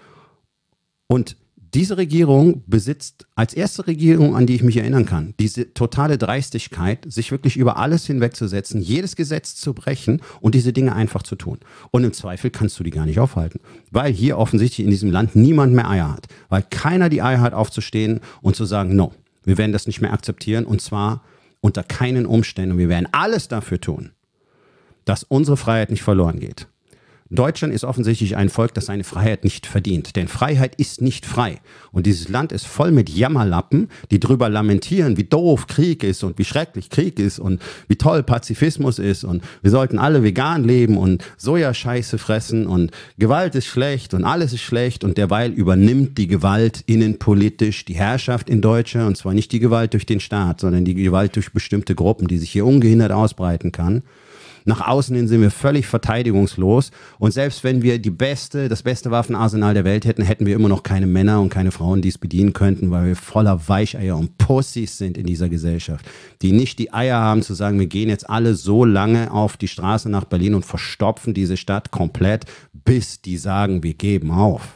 Und diese Regierung besitzt als erste Regierung, an die ich mich erinnern kann, diese totale Dreistigkeit, sich wirklich über alles hinwegzusetzen, jedes Gesetz zu brechen und diese Dinge einfach zu tun. Und im Zweifel kannst du die gar nicht aufhalten, weil hier offensichtlich in diesem Land niemand mehr Eier hat. Weil keiner die Eier hat, aufzustehen und zu sagen, no, wir werden das nicht mehr akzeptieren und zwar unter keinen Umständen. Und wir werden alles dafür tun, dass unsere Freiheit nicht verloren geht. Deutschland ist offensichtlich ein Volk, das seine Freiheit nicht verdient. Denn Freiheit ist nicht frei. Und dieses Land ist voll mit Jammerlappen, die drüber lamentieren, wie doof Krieg ist und wie schrecklich Krieg ist und wie toll Pazifismus ist. Und wir sollten alle vegan leben und Sojascheiße fressen und Gewalt ist schlecht und alles ist schlecht. Und derweil übernimmt die Gewalt innenpolitisch die Herrschaft in Deutschland. Und zwar nicht die Gewalt durch den Staat, sondern die Gewalt durch bestimmte Gruppen, die sich hier ungehindert ausbreiten kann. Nach außen hin sind wir völlig verteidigungslos und selbst wenn wir die beste, das beste Waffenarsenal der Welt hätten, hätten wir immer noch keine Männer und keine Frauen, die es bedienen könnten, weil wir voller Weicheier und Pussys sind in dieser Gesellschaft, die nicht die Eier haben zu sagen, wir gehen jetzt alle so lange auf die Straße nach Berlin und verstopfen diese Stadt komplett, bis die sagen, wir geben auf.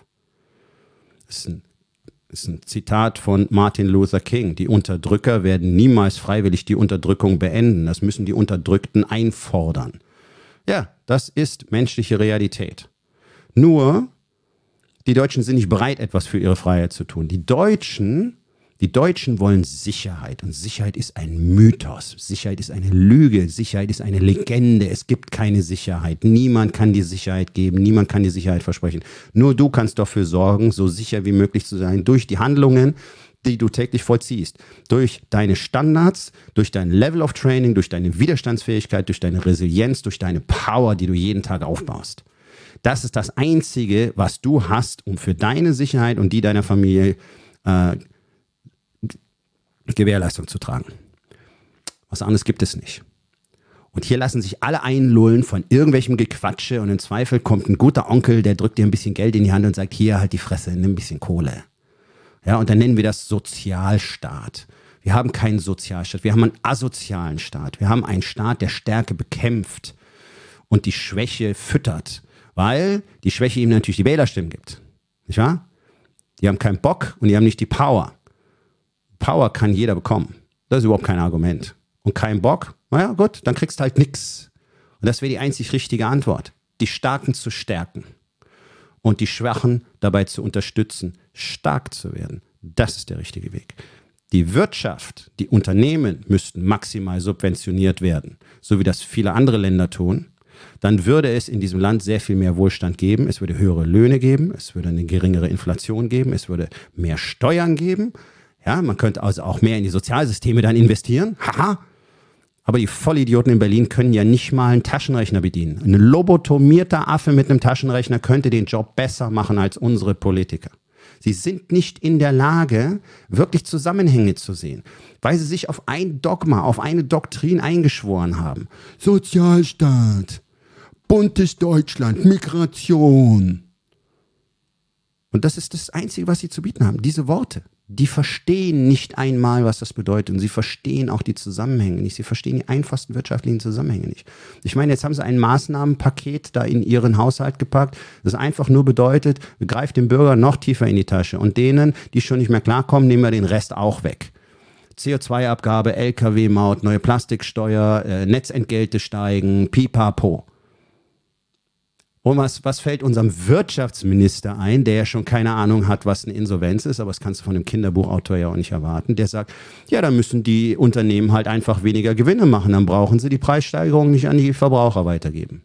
Das ist ein Das ist ein Zitat von Martin Luther King. Die Unterdrücker werden niemals freiwillig die Unterdrückung beenden. Das müssen die Unterdrückten einfordern. Ja, das ist menschliche Realität. Nur, die Deutschen sind nicht bereit, etwas für ihre Freiheit zu tun. Die Deutschen, die Deutschen wollen Sicherheit. Und Sicherheit ist ein Mythos. Sicherheit ist eine Lüge. Sicherheit ist eine Legende. Es gibt keine Sicherheit. Niemand kann dir Sicherheit geben. Niemand kann dir Sicherheit versprechen. Nur du kannst dafür sorgen, so sicher wie möglich zu sein, durch die Handlungen, die du täglich vollziehst. Durch deine Standards, durch dein Level of Training, durch deine Widerstandsfähigkeit, durch deine Resilienz, durch deine Power, die du jeden Tag aufbaust. Das ist das Einzige, was du hast, um für deine Sicherheit und die deiner Familie äh, Gewährleistung zu tragen. Was anderes gibt es nicht. Und hier lassen sich alle einlullen von irgendwelchem Gequatsche und im Zweifel kommt ein guter Onkel, der drückt dir ein bisschen Geld in die Hand und sagt, hier, halt die Fresse, nimm ein bisschen Kohle. Ja, und dann nennen wir das Sozialstaat. Wir haben keinen Sozialstaat, wir haben einen asozialen Staat. Wir haben einen Staat, der Stärke bekämpft und die Schwäche füttert, weil die Schwäche ihm natürlich die Wählerstimmen gibt. Nicht wahr? Die haben keinen Bock und die haben nicht die Power. Power kann jeder bekommen. Das ist überhaupt kein Argument. Und kein Bock, naja, gut, dann kriegst du halt nichts. Und das wäre die einzig richtige Antwort. Die Starken zu stärken und die Schwachen dabei zu unterstützen, stark zu werden. Das ist der richtige Weg. Die Wirtschaft, die Unternehmen müssten maximal subventioniert werden, so wie das viele andere Länder tun. Dann würde es in diesem Land sehr viel mehr Wohlstand geben. Es würde höhere Löhne geben, es würde eine geringere Inflation geben, es würde mehr Steuern geben. Ja, man könnte also auch mehr in die Sozialsysteme dann investieren. Haha. Aber die Vollidioten in Berlin können ja nicht mal einen Taschenrechner bedienen. Ein lobotomierter Affe mit einem Taschenrechner könnte den Job besser machen als unsere Politiker. Sie sind nicht in der Lage, wirklich Zusammenhänge zu sehen, weil sie sich auf ein Dogma, auf eine Doktrin eingeschworen haben. Sozialstaat, buntes Deutschland, Migration. Und das ist das Einzige, was sie zu bieten haben, diese Worte. Die verstehen nicht einmal, was das bedeutet. Und sie verstehen auch die Zusammenhänge nicht. Sie verstehen die einfachsten wirtschaftlichen Zusammenhänge nicht. Ich meine, jetzt haben sie ein Maßnahmenpaket da in ihren Haushalt gepackt, das einfach nur bedeutet, greift dem Bürger noch tiefer in die Tasche. Und denen, die schon nicht mehr klarkommen, nehmen wir den Rest auch weg. C O zwei Abgabe, L K W-Maut, neue Plastiksteuer, äh, Netzentgelte steigen, pipapo. Und was, was fällt unserem Wirtschaftsminister ein, der ja schon keine Ahnung hat, was eine Insolvenz ist, aber das kannst du von dem Kinderbuchautor ja auch nicht erwarten, der sagt, ja, dann müssen die Unternehmen halt einfach weniger Gewinne machen, dann brauchen sie die Preissteigerung nicht an die Verbraucher weitergeben.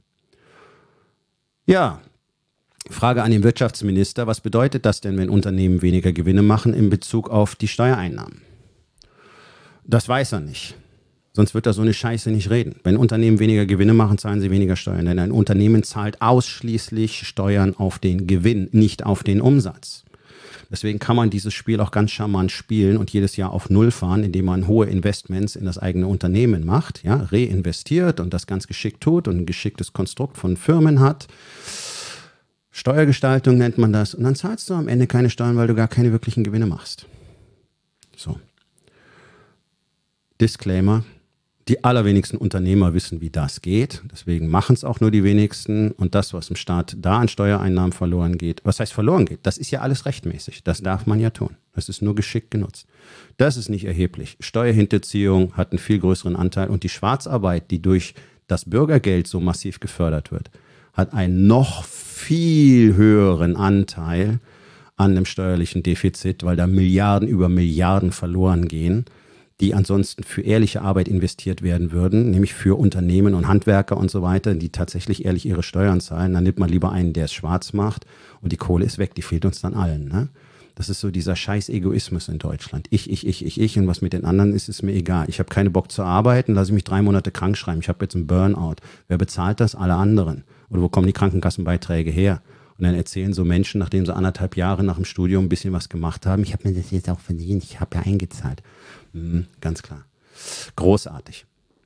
Ja, Frage an den Wirtschaftsminister, was bedeutet das denn, wenn Unternehmen weniger Gewinne machen in Bezug auf die Steuereinnahmen? Das weiß er nicht. Sonst wird er so eine Scheiße nicht reden. Wenn Unternehmen weniger Gewinne machen, zahlen sie weniger Steuern. Denn ein Unternehmen zahlt ausschließlich Steuern auf den Gewinn, nicht auf den Umsatz. Deswegen kann man dieses Spiel auch ganz charmant spielen und jedes Jahr auf Null fahren, indem man hohe Investments in das eigene Unternehmen macht, ja, reinvestiert und das ganz geschickt tut und ein geschicktes Konstrukt von Firmen hat. Steuergestaltung nennt man das. Und dann zahlst du am Ende keine Steuern, weil du gar keine wirklichen Gewinne machst. So. Disclaimer. Die allerwenigsten Unternehmer wissen, wie das geht. Deswegen machen es auch nur die wenigsten. Und das, was im Staat da an Steuereinnahmen verloren geht, was heißt verloren geht? Das ist ja alles rechtmäßig. Das darf man ja tun. Das ist nur geschickt genutzt. Das ist nicht erheblich. Steuerhinterziehung hat einen viel größeren Anteil. Und die Schwarzarbeit, die durch das Bürgergeld so massiv gefördert wird, hat einen noch viel höheren Anteil an einem steuerlichen Defizit, weil da Milliarden über Milliarden verloren gehen, die ansonsten für ehrliche Arbeit investiert werden würden, nämlich für Unternehmen und Handwerker und so weiter, die tatsächlich ehrlich ihre Steuern zahlen. Dann nimmt man lieber einen, der es schwarz macht und die Kohle ist weg, die fehlt uns dann allen. Ne? Das ist so dieser scheiß Egoismus in Deutschland. Ich, ich, ich, ich, ich und was mit den anderen ist, ist mir egal. Ich habe keinen Bock zu arbeiten, lasse ich mich drei Monate krank schreiben. Ich habe jetzt einen Burnout. Wer bezahlt das? Alle anderen. Oder wo kommen die Krankenkassenbeiträge her? Und dann erzählen so Menschen, nachdem sie anderthalb Jahre nach dem Studium ein bisschen was gemacht haben, ich habe mir das jetzt auch verdient, ich habe ja eingezahlt. Mhm, ganz klar. Großartig.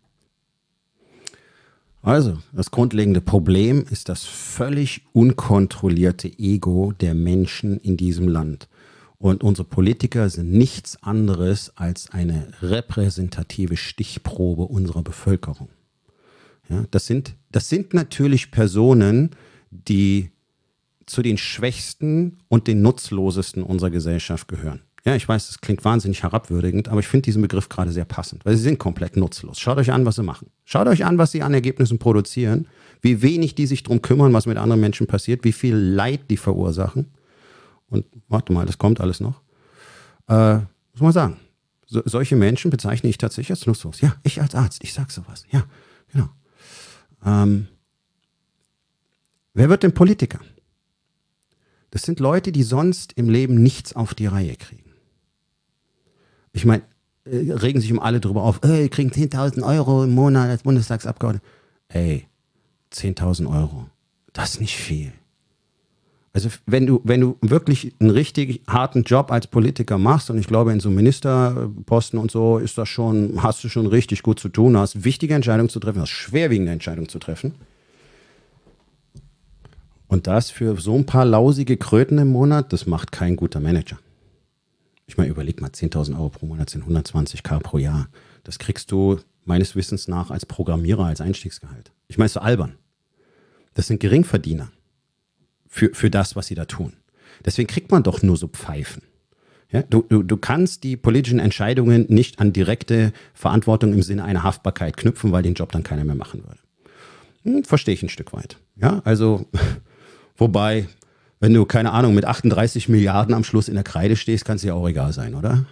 Also, das grundlegende Problem ist das völlig unkontrollierte Ego der Menschen in diesem Land. Und unsere Politiker sind nichts anderes als eine repräsentative Stichprobe unserer Bevölkerung. Ja, das sind, das sind natürlich Personen, die zu den Schwächsten und den Nutzlosesten unserer Gesellschaft gehören. Ja, ich weiß, das klingt wahnsinnig herabwürdigend, aber ich finde diesen Begriff gerade sehr passend, weil sie sind komplett nutzlos. Schaut euch an, was sie machen. Schaut euch an, was sie an Ergebnissen produzieren, wie wenig die sich darum kümmern, was mit anderen Menschen passiert, wie viel Leid die verursachen. Und warte mal, das kommt alles noch. Äh, muss man sagen, so, solche Menschen bezeichne ich tatsächlich als nutzlos. Ja, ich als Arzt, ich sag sowas. Ja, genau. Ähm, wer wird denn Politiker? Das sind Leute, die sonst im Leben nichts auf die Reihe kriegen. Ich meine, äh, regen sich um alle drüber auf, ey, kriegen zehntausend Euro im Monat als Bundestagsabgeordneter. Ey, zehntausend Euro, das ist nicht viel. Also wenn du, wenn du wirklich einen richtig harten Job als Politiker machst, und ich glaube, in so einem Ministerposten und so ist das schon, hast du schon richtig gut zu tun, hast wichtige Entscheidungen zu treffen, hast schwerwiegende Entscheidungen zu treffen. Und das für so ein paar lausige Kröten im Monat, das macht kein guter Manager. Ich meine, überleg mal, zehntausend Euro pro Monat sind hundertzwanzigtausend pro Jahr. Das kriegst du meines Wissens nach als Programmierer, als Einstiegsgehalt. Ich meine, so albern. Das sind Geringverdiener für, für das, was sie da tun. Deswegen kriegt man doch nur so Pfeifen. Ja, du, du, du kannst die politischen Entscheidungen nicht an direkte Verantwortung im Sinne einer Haftbarkeit knüpfen, weil den Job dann keiner mehr machen würde. Hm, verstehe ich ein Stück weit. Ja, also, wobei, wenn du, keine Ahnung, mit achtunddreißig Milliarden am Schluss in der Kreide stehst, kann es dir auch egal sein, oder?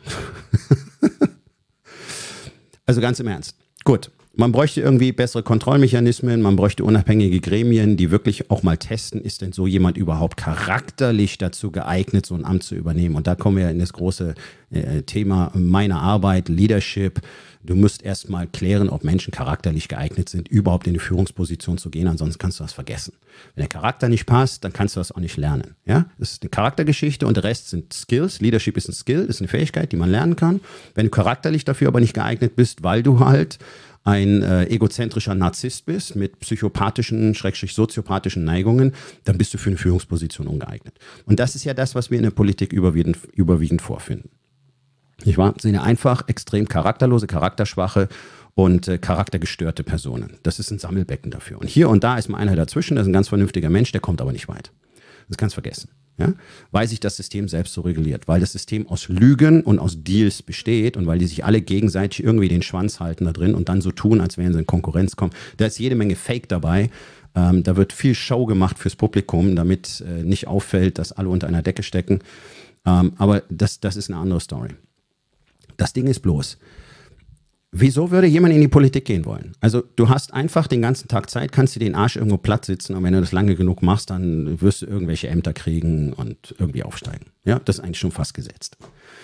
Also ganz im Ernst. Gut. Man bräuchte irgendwie bessere Kontrollmechanismen, man bräuchte unabhängige Gremien, die wirklich auch mal testen, ist denn so jemand überhaupt charakterlich dazu geeignet, so ein Amt zu übernehmen. Und da kommen wir in das große äh, Thema meiner Arbeit, Leadership. Du musst erst mal klären, ob Menschen charakterlich geeignet sind, überhaupt in die Führungsposition zu gehen, ansonsten kannst du das vergessen. Wenn der Charakter nicht passt, dann kannst du das auch nicht lernen. Ja? Das ist eine Charaktergeschichte und der Rest sind Skills. Leadership ist ein Skill, ist eine Fähigkeit, die man lernen kann. Wenn du charakterlich dafür aber nicht geeignet bist, weil du halt ein äh, egozentrischer Narzisst bist mit psychopathischen, schrägstrich soziopathischen Neigungen, dann bist du für eine Führungsposition ungeeignet. Und das ist ja das, was wir in der Politik überwiegend, überwiegend vorfinden. Nicht wahr? Das sind ja einfach extrem charakterlose, charakterschwache und äh, charaktergestörte Personen. Das ist ein Sammelbecken dafür. Und hier und da ist mal einer dazwischen, das ist ein ganz vernünftiger Mensch, der kommt aber nicht weit. Das kannst du vergessen. Ja? Weil sich das System selbst so reguliert, weil das System aus Lügen und aus Deals besteht und weil die sich alle gegenseitig irgendwie den Schwanz halten da drin und dann so tun, als wären sie in Konkurrenz kommen. Da ist jede Menge Fake dabei. Ähm, da wird viel Show gemacht fürs Publikum, damit äh, nicht auffällt, dass alle unter einer Decke stecken. Ähm, aber das, das ist eine andere Story. Das Ding ist bloß, wieso würde jemand in die Politik gehen wollen? Also du hast einfach den ganzen Tag Zeit, kannst dir den Arsch irgendwo platt sitzen und wenn du das lange genug machst, dann wirst du irgendwelche Ämter kriegen und irgendwie aufsteigen. Ja, das ist eigentlich schon fast gesetzt.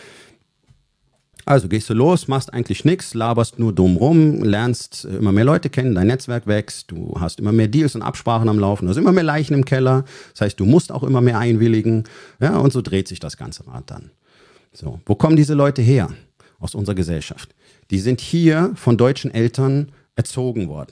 Also gehst du los, machst eigentlich nichts, laberst nur dumm rum, lernst immer mehr Leute kennen, dein Netzwerk wächst, du hast immer mehr Deals und Absprachen am Laufen, du hast immer mehr Leichen im Keller, das heißt, du musst auch immer mehr einwilligen, ja, und so dreht sich das ganze Rad dann. So, wo kommen diese Leute her? Aus unserer Gesellschaft. Die sind hier von deutschen Eltern erzogen worden.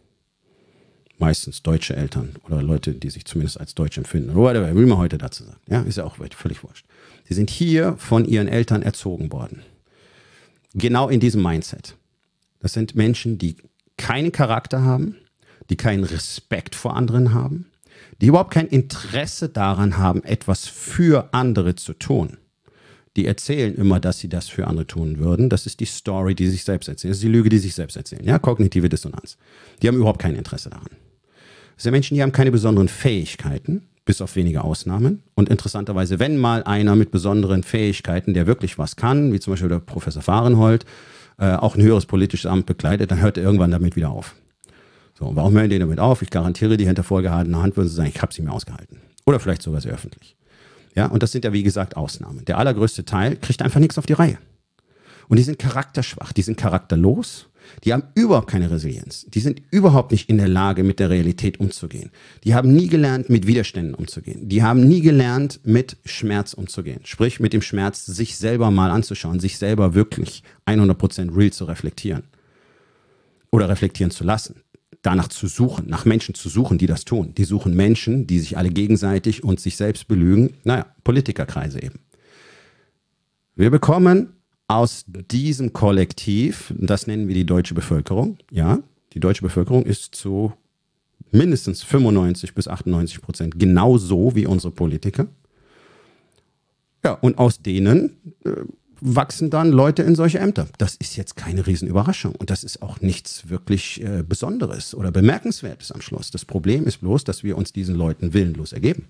Meistens deutsche Eltern oder Leute, die sich zumindest als Deutsch empfinden. Oder whatever, wie man heute dazu sagt. Ja, ist ja auch völlig wurscht. Die sind hier von ihren Eltern erzogen worden. Genau in diesem Mindset. Das sind Menschen, die keinen Charakter haben, die keinen Respekt vor anderen haben, die überhaupt kein Interesse daran haben, etwas für andere zu tun. Die erzählen immer, dass sie das für andere tun würden. Das ist die Story, die sich selbst erzählen. Das ist die Lüge, die sich selbst erzählen. Ja, kognitive Dissonanz. Die haben überhaupt kein Interesse daran. Das sind Menschen, die haben keine besonderen Fähigkeiten, bis auf wenige Ausnahmen. Und interessanterweise, wenn mal einer mit besonderen Fähigkeiten, der wirklich was kann, wie zum Beispiel der Professor Fahrenhold, äh, auch ein höheres politisches Amt bekleidet, dann hört er irgendwann damit wieder auf. So, und warum hören die damit auf? Ich garantiere, die hinter vorgehaltener Hand würden sie sagen, ich habe sie mir ausgehalten. Oder vielleicht sogar sehr öffentlich. Ja, und das sind ja, wie gesagt, Ausnahmen. Der allergrößte Teil kriegt einfach nichts auf die Reihe. Und die sind charakterschwach, die sind charakterlos, die haben überhaupt keine Resilienz. Die sind überhaupt nicht in der Lage, mit der Realität umzugehen. Die haben nie gelernt, mit Widerständen umzugehen. Die haben nie gelernt, mit Schmerz umzugehen. Sprich, mit dem Schmerz, sich selber mal anzuschauen, sich selber wirklich hundert Prozent real zu reflektieren. Oder reflektieren zu lassen. Danach zu suchen, nach Menschen zu suchen, die das tun. Die suchen Menschen, die sich alle gegenseitig und sich selbst belügen. Naja, Politikerkreise eben. Wir bekommen aus diesem Kollektiv, das nennen wir die deutsche Bevölkerung, ja, die deutsche Bevölkerung ist zu mindestens fünfundneunzig bis achtundneunzig Prozent genauso wie unsere Politiker. Ja, und aus denen äh, wachsen dann Leute in solche Ämter. Das ist jetzt keine Riesenüberraschung und das ist auch nichts wirklich äh, Besonderes oder Bemerkenswertes am Schluss. Das Problem ist bloß, dass wir uns diesen Leuten willenlos ergeben.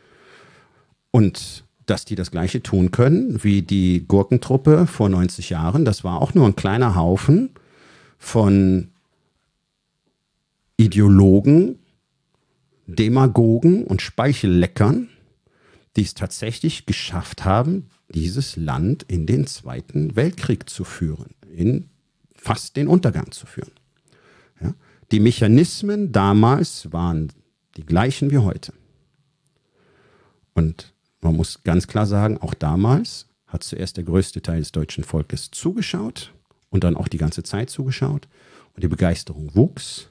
Und dass die das Gleiche tun können wie die Gurkentruppe vor neunzig Jahren. Das war auch nur ein kleiner Haufen von Ideologen, Demagogen und Speichelleckern, die es tatsächlich geschafft haben, dieses Land in den Zweiten Weltkrieg zu führen, in fast den Untergang zu führen. Ja? Die Mechanismen damals waren die gleichen wie heute. Und man muss ganz klar sagen, auch damals hat zuerst der größte Teil des deutschen Volkes zugeschaut und dann auch die ganze Zeit zugeschaut. Und die Begeisterung wuchs,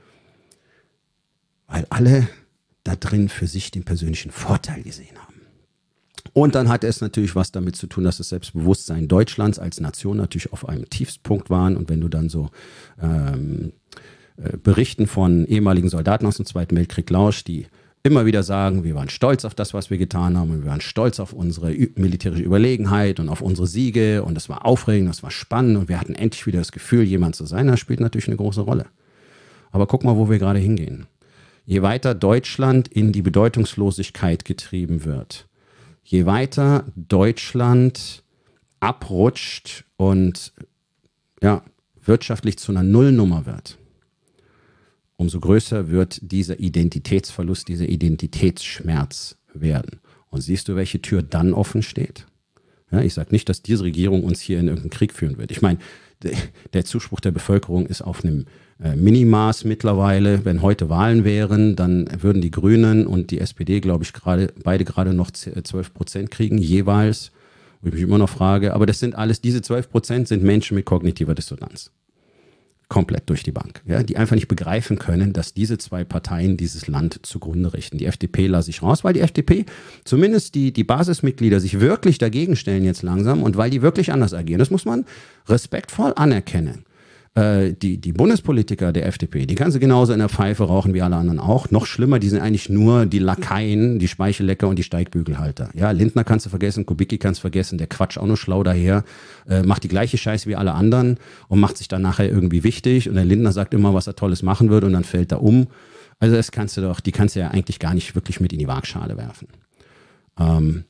weil alle da drin für sich den persönlichen Vorteil gesehen haben. Und dann hatte es natürlich was damit zu tun, dass das Selbstbewusstsein Deutschlands als Nation natürlich auf einem Tiefstpunkt waren. Und wenn du dann so ähm, äh, Berichten von ehemaligen Soldaten aus dem Zweiten Weltkrieg lauschst, die immer wieder sagen, wir waren stolz auf das, was wir getan haben, und wir waren stolz auf unsere militärische Überlegenheit und auf unsere Siege, und das war aufregend, das war spannend, und wir hatten endlich wieder das Gefühl, jemand zu sein. Das spielt natürlich eine große Rolle. Aber guck mal, wo wir gerade hingehen. Je weiter Deutschland in die Bedeutungslosigkeit getrieben wird, je weiter Deutschland abrutscht und ja, wirtschaftlich zu einer Nullnummer wird, umso größer wird dieser Identitätsverlust, dieser Identitätsschmerz werden. Und siehst du, welche Tür dann offen steht? Ja, ich sage nicht, dass diese Regierung uns hier in irgendeinen Krieg führen wird. Ich meine, der Zuspruch der Bevölkerung ist auf einem äh, Minimaß mittlerweile. Wenn heute Wahlen wären, dann würden die Grünen und die S P D, glaube ich, gerade beide gerade noch zwölf Prozent kriegen, jeweils. Wo ich mich immer noch frage, aber das sind alles, diese zwölf Prozent sind Menschen mit kognitiver Dissonanz. Komplett durch die Bank. Ja, die einfach nicht begreifen können, dass diese zwei Parteien dieses Land zugrunde richten. Die F D P lasse ich raus, weil die F D P, zumindest die, die Basismitglieder, sich wirklich dagegen stellen jetzt langsam, und weil die wirklich anders agieren. Das muss man respektvoll anerkennen. Äh, die, die Bundespolitiker der F D P, die kannst du genauso in der Pfeife rauchen wie alle anderen auch. Noch schlimmer, die sind eigentlich nur die Lakaien, die Speichellecker und die Steigbügelhalter. Ja, Lindner kannst du vergessen, Kubicki kannst du vergessen, der quatscht auch nur schlau daher, äh, macht die gleiche Scheiße wie alle anderen und macht sich dann nachher irgendwie wichtig, und der Lindner sagt immer, was er Tolles machen würde, und dann fällt er um. Also das kannst du doch, die kannst du ja eigentlich gar nicht wirklich mit in die Waagschale werfen. Ähm,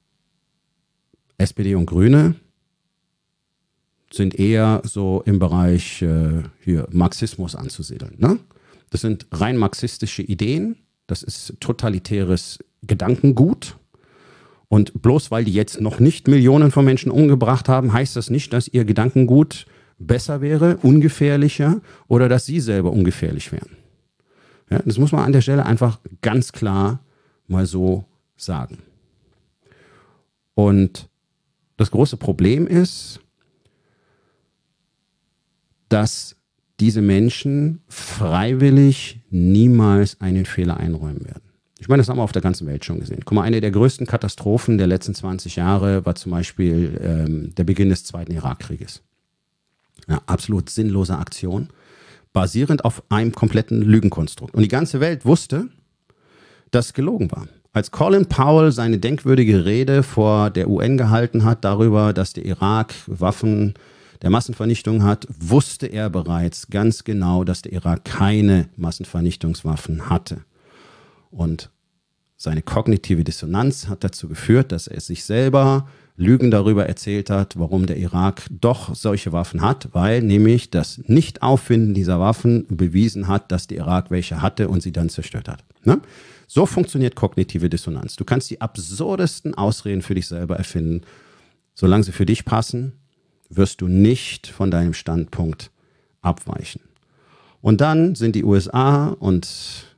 S P D und Grüne sind eher so im Bereich äh, hier Marxismus anzusiedeln. Ne? Das sind rein marxistische Ideen, das ist totalitäres Gedankengut, und bloß weil die jetzt noch nicht Millionen von Menschen umgebracht haben, heißt das nicht, dass ihr Gedankengut besser wäre, ungefährlicher, oder dass sie selber ungefährlich wären. Ja, das muss man an der Stelle einfach ganz klar mal so sagen. Und das große Problem ist, dass diese Menschen freiwillig niemals einen Fehler einräumen werden. Ich meine, das haben wir auf der ganzen Welt schon gesehen. Guck mal, eine der größten Katastrophen der letzten zwanzig Jahre war zum Beispiel ähm, der Beginn des Zweiten Irakkrieges. Ja, absolut sinnlose Aktion, basierend auf einem kompletten Lügenkonstrukt. Und die ganze Welt wusste, dass es gelogen war. Als Colin Powell seine denkwürdige Rede vor der U N gehalten hat darüber, dass der Irak Waffen der Massenvernichtung hat, wusste er bereits ganz genau, dass der Irak keine Massenvernichtungswaffen hatte. Und seine kognitive Dissonanz hat dazu geführt, dass er sich selber Lügen darüber erzählt hat, warum der Irak doch solche Waffen hat, weil nämlich das Nicht-Auffinden dieser Waffen bewiesen hat, dass der Irak welche hatte und sie dann zerstört hat. Ne? So funktioniert kognitive Dissonanz. Du kannst die absurdesten Ausreden für dich selber erfinden. Solange sie für dich passen, wirst du nicht von deinem Standpunkt abweichen. Und dann sind die U S A und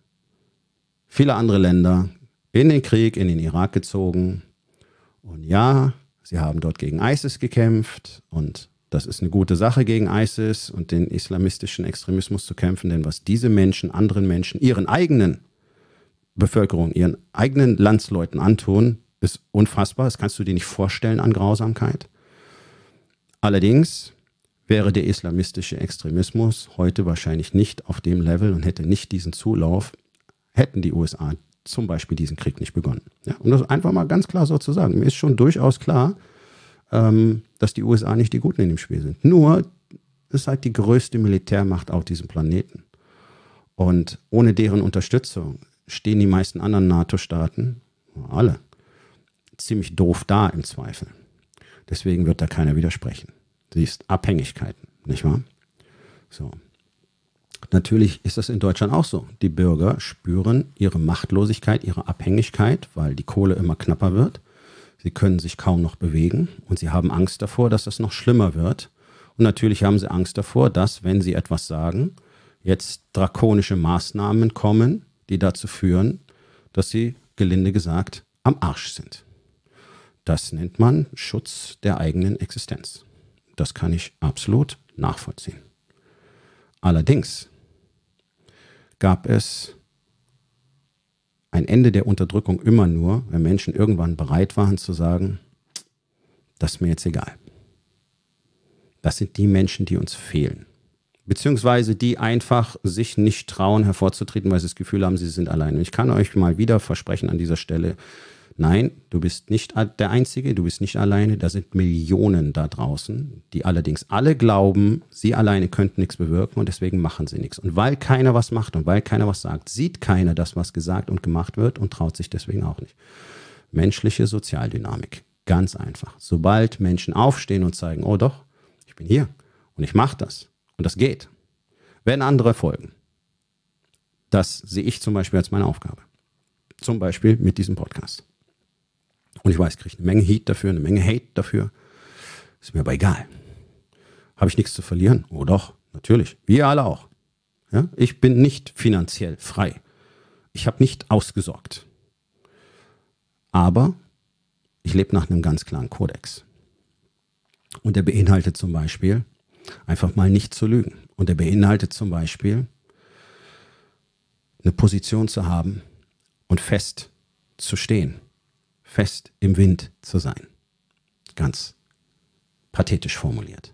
viele andere Länder in den Krieg, in den Irak gezogen. Und ja, sie haben dort gegen ISIS gekämpft, und das ist eine gute Sache, gegen ISIS und den islamistischen Extremismus zu kämpfen, denn was diese Menschen, anderen Menschen, ihren eigenen Bevölkerung, ihren eigenen Landsleuten antun, ist unfassbar. Das kannst du dir nicht vorstellen an Grausamkeit. Allerdings wäre der islamistische Extremismus heute wahrscheinlich nicht auf dem Level und hätte nicht diesen Zulauf, hätten die U S A zum Beispiel diesen Krieg nicht begonnen. Ja, um das einfach mal ganz klar so zu sagen. Mir ist schon durchaus klar, ähm, dass die U S A nicht die Guten in dem Spiel sind. Nur ist halt die größte Militärmacht auf diesem Planeten. Und ohne deren Unterstützung stehen die meisten anderen NATO-Staaten, alle, ziemlich doof da im Zweifel. Deswegen wird da keiner widersprechen. Siehst, Abhängigkeiten, nicht wahr? So. Natürlich ist das in Deutschland auch so. Die Bürger spüren ihre Machtlosigkeit, ihre Abhängigkeit, weil die Kohle immer knapper wird. Sie können sich kaum noch bewegen und sie haben Angst davor, dass das noch schlimmer wird. Und natürlich haben sie Angst davor, dass, wenn sie etwas sagen, jetzt drakonische Maßnahmen kommen, die dazu führen, dass sie, gelinde gesagt, am Arsch sind. Das nennt man Schutz der eigenen Existenz. Das kann ich absolut nachvollziehen. Allerdings gab es ein Ende der Unterdrückung immer nur, wenn Menschen irgendwann bereit waren zu sagen, das ist mir jetzt egal. Das sind die Menschen, die uns fehlen. Beziehungsweise die einfach sich nicht trauen, hervorzutreten, weil sie das Gefühl haben, sie sind allein. Und ich kann euch mal wieder versprechen an dieser Stelle, nein, du bist nicht der Einzige, du bist nicht alleine. Da sind Millionen da draußen, die allerdings alle glauben, sie alleine könnten nichts bewirken und deswegen machen sie nichts. Und weil keiner was macht und weil keiner was sagt, sieht keiner das, was gesagt und gemacht wird und traut sich deswegen auch nicht. Menschliche Sozialdynamik, ganz einfach. Sobald Menschen aufstehen und zeigen, oh doch, ich bin hier und ich mache das und das geht, werden andere folgen. Das sehe ich zum Beispiel als meine Aufgabe. Zum Beispiel mit diesem Podcast. Und ich weiß, ich kriege eine Menge Heat dafür, eine Menge Hate dafür. Ist mir aber egal. Habe ich nichts zu verlieren? Oh doch, natürlich. Wir alle auch. Ja? Ich bin nicht finanziell frei. Ich habe nicht ausgesorgt. Aber ich lebe nach einem ganz klaren Kodex. Und der beinhaltet zum Beispiel, einfach mal nicht zu lügen. Und der beinhaltet zum Beispiel, eine Position zu haben und fest zu stehen. Fest im Wind zu sein. Ganz pathetisch formuliert.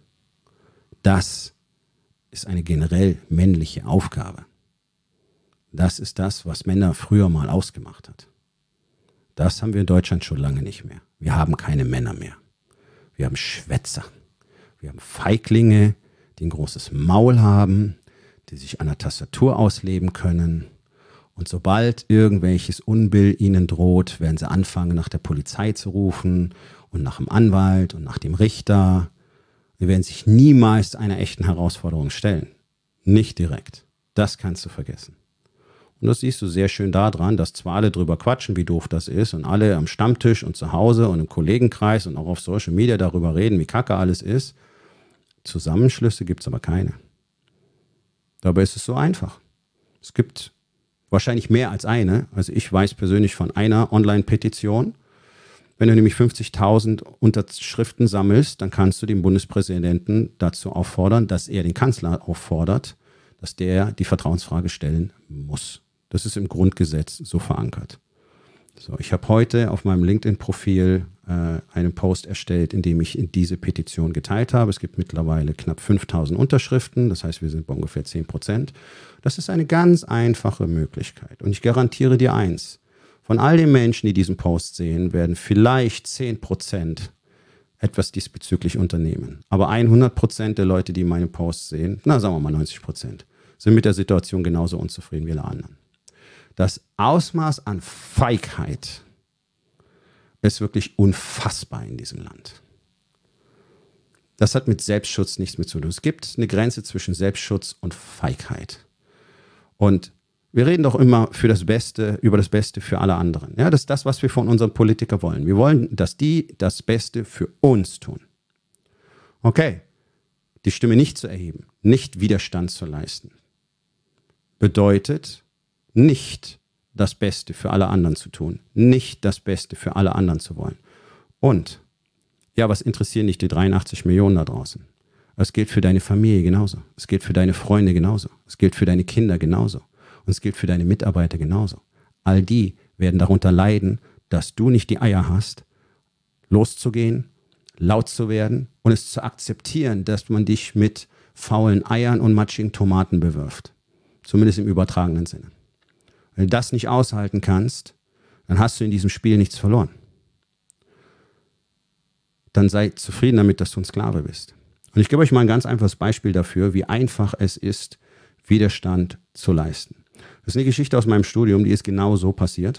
Das ist eine generell männliche Aufgabe. Das ist das, was Männer früher mal ausgemacht hat. Das haben wir in Deutschland schon lange nicht mehr. Wir haben keine Männer mehr. Wir haben Schwätzer. Wir haben Feiglinge, die ein großes Maul haben, die sich an der Tastatur ausleben können. Und sobald irgendwelches Unbill ihnen droht, werden sie anfangen, nach der Polizei zu rufen und nach dem Anwalt und nach dem Richter. Sie werden sich niemals einer echten Herausforderung stellen. Nicht direkt. Das kannst du vergessen. Und das siehst du sehr schön daran, dass zwar alle drüber quatschen, wie doof das ist und alle am Stammtisch und zu Hause und im Kollegenkreis und auch auf Social Media darüber reden, wie kacke alles ist. Zusammenschlüsse gibt es aber keine. Dabei ist es so einfach. Es gibt wahrscheinlich mehr als eine. Also ich weiß persönlich von einer Online-Petition. Wenn du nämlich fünfzigtausend Unterschriften sammelst, dann kannst du den Bundespräsidenten dazu auffordern, dass er den Kanzler auffordert, dass der die Vertrauensfrage stellen muss. Das ist im Grundgesetz so verankert. So, ich habe heute auf meinem LinkedIn-Profil äh, einen Post erstellt, in dem ich diese Petition geteilt habe. Es gibt mittlerweile knapp fünftausend Unterschriften, das heißt, wir sind bei ungefähr zehn Prozent. Das ist eine ganz einfache Möglichkeit. Und ich garantiere dir eins, von all den Menschen, die diesen Post sehen, werden vielleicht zehn Prozent etwas diesbezüglich unternehmen. Aber hundert Prozent der Leute, die meine Posts sehen, na sagen wir mal neunzig Prozent, sind mit der Situation genauso unzufrieden wie alle anderen. Das Ausmaß an Feigheit ist wirklich unfassbar in diesem Land. Das hat mit Selbstschutz nichts mehr zu tun. Es gibt eine Grenze zwischen Selbstschutz und Feigheit. Und wir reden doch immer für das Beste, über das Beste für alle anderen. Ja, das ist das, was wir von unseren Politikern wollen. Wir wollen, dass die das Beste für uns tun. Okay, die Stimme nicht zu erheben, nicht Widerstand zu leisten, bedeutet nicht das Beste für alle anderen zu tun, nicht das Beste für alle anderen zu wollen. Und, ja, was interessieren dich die dreiundachtzig Millionen da draußen? Es gilt für deine Familie genauso. Es gilt für deine Freunde genauso. Es gilt für deine Kinder genauso. Und es gilt für deine Mitarbeiter genauso. All die werden darunter leiden, dass du nicht die Eier hast, loszugehen, laut zu werden und es zu akzeptieren, dass man dich mit faulen Eiern und matschigen Tomaten bewirft. Zumindest im übertragenen Sinne. Wenn du das nicht aushalten kannst, dann hast du in diesem Spiel nichts verloren. Dann sei zufrieden damit, dass du ein Sklave bist. Und ich gebe euch mal ein ganz einfaches Beispiel dafür, wie einfach es ist, Widerstand zu leisten. Das ist eine Geschichte aus meinem Studium, die ist genau so passiert.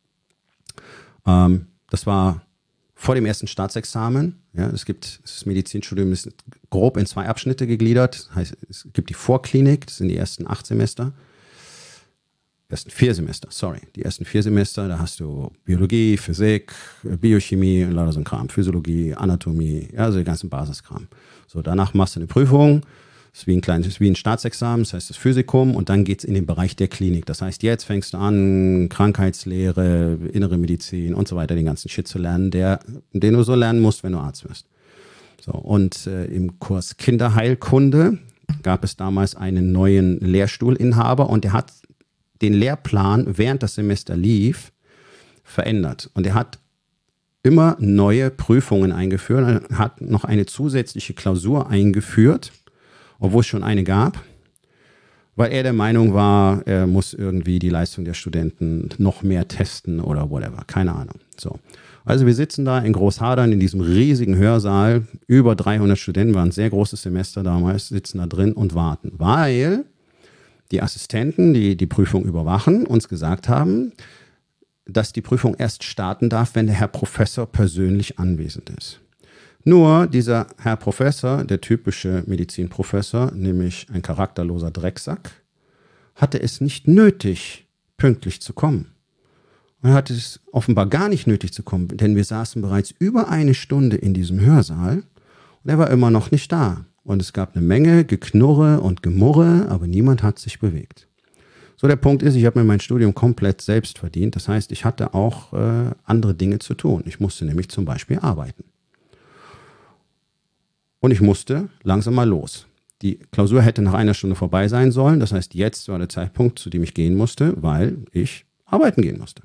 Ähm, das war vor dem ersten Staatsexamen. Ja, es gibt, das Medizinstudium ist grob in zwei Abschnitte gegliedert. Das heißt, es gibt die Vorklinik, das sind die ersten acht Semester. ersten vier Semester, sorry, die ersten vier Semester, da hast du Biologie, Physik, Biochemie und lauter so ein Kram, Physiologie, Anatomie, ja, also den ganzen Basiskram. So, danach machst du eine Prüfung, das ist wie ein kleines, ist wie ein Staatsexamen, das heißt das Physikum und dann geht es in den Bereich der Klinik. Das heißt, jetzt fängst du an, Krankheitslehre, innere Medizin und so weiter, den ganzen Shit zu lernen, der, den du so lernen musst, wenn du Arzt wirst. So, und äh, im Kurs Kinderheilkunde gab es damals einen neuen Lehrstuhlinhaber und der hat den Lehrplan, während das Semester lief, verändert. Und er hat immer neue Prüfungen eingeführt, er hat noch eine zusätzliche Klausur eingeführt obwohl es schon eine gab, weil er der Meinung war, er muss irgendwie die Leistung der Studenten noch mehr testen oder whatever, keine Ahnung. So. Also wir sitzen da in Großhadern in diesem riesigen Hörsaal, über dreihundert Studenten, war ein sehr großes Semester damals, sitzen da drin und warten, weil die Assistenten, die die Prüfung überwachen, uns gesagt haben, dass die Prüfung erst starten darf, wenn der Herr Professor persönlich anwesend ist. Nur dieser Herr Professor, der typische Medizinprofessor, nämlich ein charakterloser Drecksack, hatte es nicht nötig, pünktlich zu kommen. Er hatte es offenbar gar nicht nötig zu kommen, denn wir saßen bereits über eine Stunde in diesem Hörsaal und er war immer noch nicht da. Und es gab eine Menge Geknurre und Gemurre, aber niemand hat sich bewegt. So, der Punkt ist, ich habe mir mein Studium komplett selbst verdient. Das heißt, ich hatte auch äh, andere Dinge zu tun. Ich musste nämlich zum Beispiel arbeiten. Und ich musste langsam mal los. Die Klausur hätte nach einer Stunde vorbei sein sollen. Das heißt, jetzt war der Zeitpunkt, zu dem ich gehen musste, weil ich arbeiten gehen musste.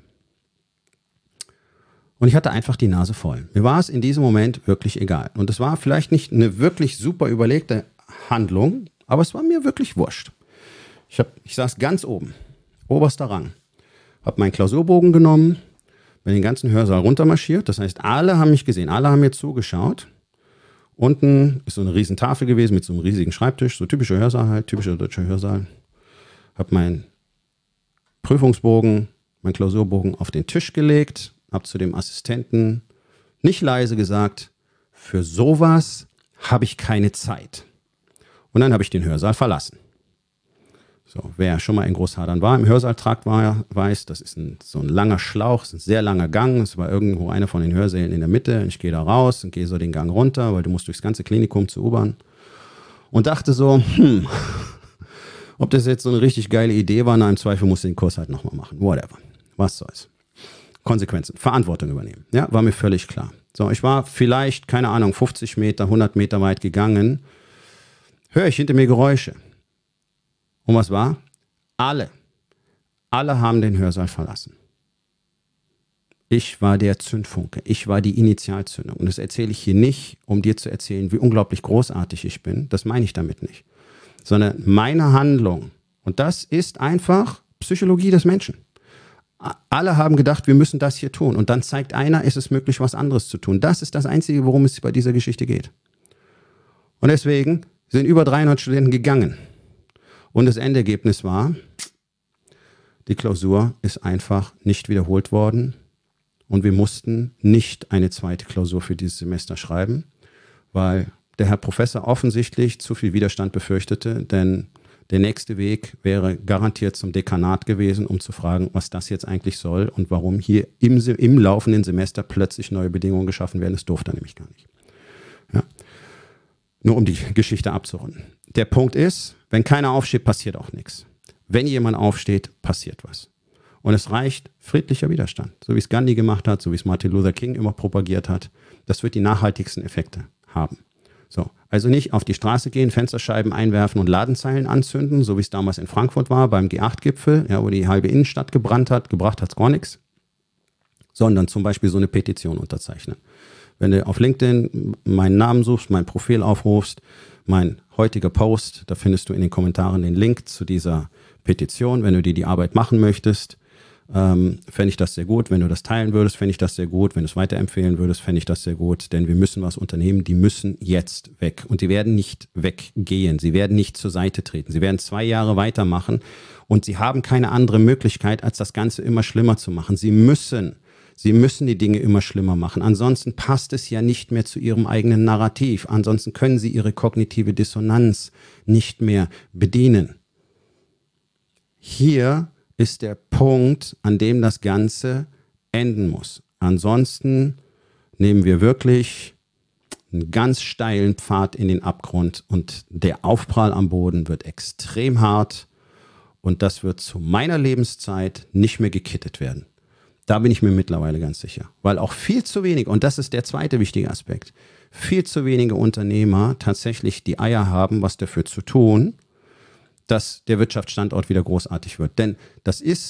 Und ich hatte einfach die Nase voll. Mir war es in diesem Moment wirklich egal. Und es war vielleicht nicht eine wirklich super überlegte Handlung, aber es war mir wirklich wurscht. Ich, hab, ich saß ganz oben, oberster Rang, habe meinen Klausurbogen genommen, bin den ganzen Hörsaal runtermarschiert. Das heißt, alle haben mich gesehen, alle haben mir zugeschaut. Unten ist so eine riesen Tafel gewesen mit so einem riesigen Schreibtisch, so typischer Hörsaal halt, typischer deutscher Hörsaal. Habe meinen Prüfungsbogen, meinen Klausurbogen auf den Tisch gelegt, habe zu dem Assistenten nicht leise gesagt, für sowas habe ich keine Zeit. Und dann habe ich den Hörsaal verlassen. So, wer schon mal in Großhadern war, im Hörsaaltrakt war, weiß, das ist ein, so ein langer Schlauch, es ist ein sehr langer Gang. Es war irgendwo einer von den Hörsälen in der Mitte. Ich gehe da raus und gehe so den Gang runter, weil du musst durchs ganze Klinikum zur U-Bahn. Und dachte so, hm, ob das jetzt so eine richtig geile Idee war, na, im Zweifel musst du den Kurs halt nochmal machen. Whatever. Was soll's. Konsequenzen, Verantwortung übernehmen. Ja, war mir völlig klar. So, ich war vielleicht, keine Ahnung, fünfzig Meter, hundert Meter weit gegangen. Höre ich hinter mir Geräusche. Und was war? Alle, alle haben den Hörsaal verlassen. Ich war der Zündfunke, ich war die Initialzündung. Und das erzähle ich hier nicht, um dir zu erzählen, wie unglaublich großartig ich bin. Das meine ich damit nicht. Sondern meine Handlung. Und das ist einfach Psychologie des Menschen. Alle haben gedacht, wir müssen das hier tun. Und dann zeigt einer, ist es möglich, was anderes zu tun. Das ist das Einzige, worum es bei dieser Geschichte geht. Und deswegen sind über dreihundert Studenten gegangen. Und das Endergebnis war, die Klausur ist einfach nicht wiederholt worden. Und wir mussten nicht eine zweite Klausur für dieses Semester schreiben, weil der Herr Professor offensichtlich zu viel Widerstand befürchtete, denn der nächste Weg wäre garantiert zum Dekanat gewesen, um zu fragen, was das jetzt eigentlich soll und warum hier im, im laufenden Semester plötzlich neue Bedingungen geschaffen werden. Das durfte er nämlich gar nicht. Ja. Nur um die Geschichte abzurunden. Der Punkt ist, wenn keiner aufsteht, passiert auch nichts. Wenn jemand aufsteht, passiert was. Und es reicht friedlicher Widerstand, so wie es Gandhi gemacht hat, so wie es Martin Luther King immer propagiert hat. Das wird die nachhaltigsten Effekte haben. So, also nicht auf die Straße gehen, Fensterscheiben einwerfen und Ladenzeilen anzünden, so wie es damals in Frankfurt war beim G acht Gipfel, ja, wo die halbe Innenstadt gebrannt hat, gebracht hat es gar nichts, sondern zum Beispiel so eine Petition unterzeichnen. Wenn du auf LinkedIn meinen Namen suchst, mein Profil aufrufst, mein heutiger Post, da findest du in den Kommentaren den Link zu dieser Petition. Wenn du dir die Arbeit machen möchtest, ähm, fände ich das sehr gut. Wenn du das teilen würdest, fände ich das sehr gut. Wenn du es weiterempfehlen würdest, fände ich das sehr gut. Denn wir müssen was unternehmen, die müssen jetzt weg. Und die werden nicht weggehen. Sie werden nicht zur Seite treten. Sie werden zwei Jahre weitermachen. Und sie haben keine andere Möglichkeit, als das Ganze immer schlimmer zu machen. Sie müssen Sie müssen die Dinge immer schlimmer machen. Ansonsten passt es ja nicht mehr zu ihrem eigenen Narrativ. Ansonsten können sie ihre kognitive Dissonanz nicht mehr bedienen. Hier ist der Punkt, an dem das Ganze enden muss. Ansonsten nehmen wir wirklich einen ganz steilen Pfad in den Abgrund und der Aufprall am Boden wird extrem hart und das wird zu meiner Lebenszeit nicht mehr gekittet werden. Da bin ich mir mittlerweile ganz sicher. Weil auch viel zu wenig, und das ist der zweite wichtige Aspekt, viel zu wenige Unternehmer tatsächlich die Eier haben, was dafür zu tun, dass der Wirtschaftsstandort wieder großartig wird. Denn das ist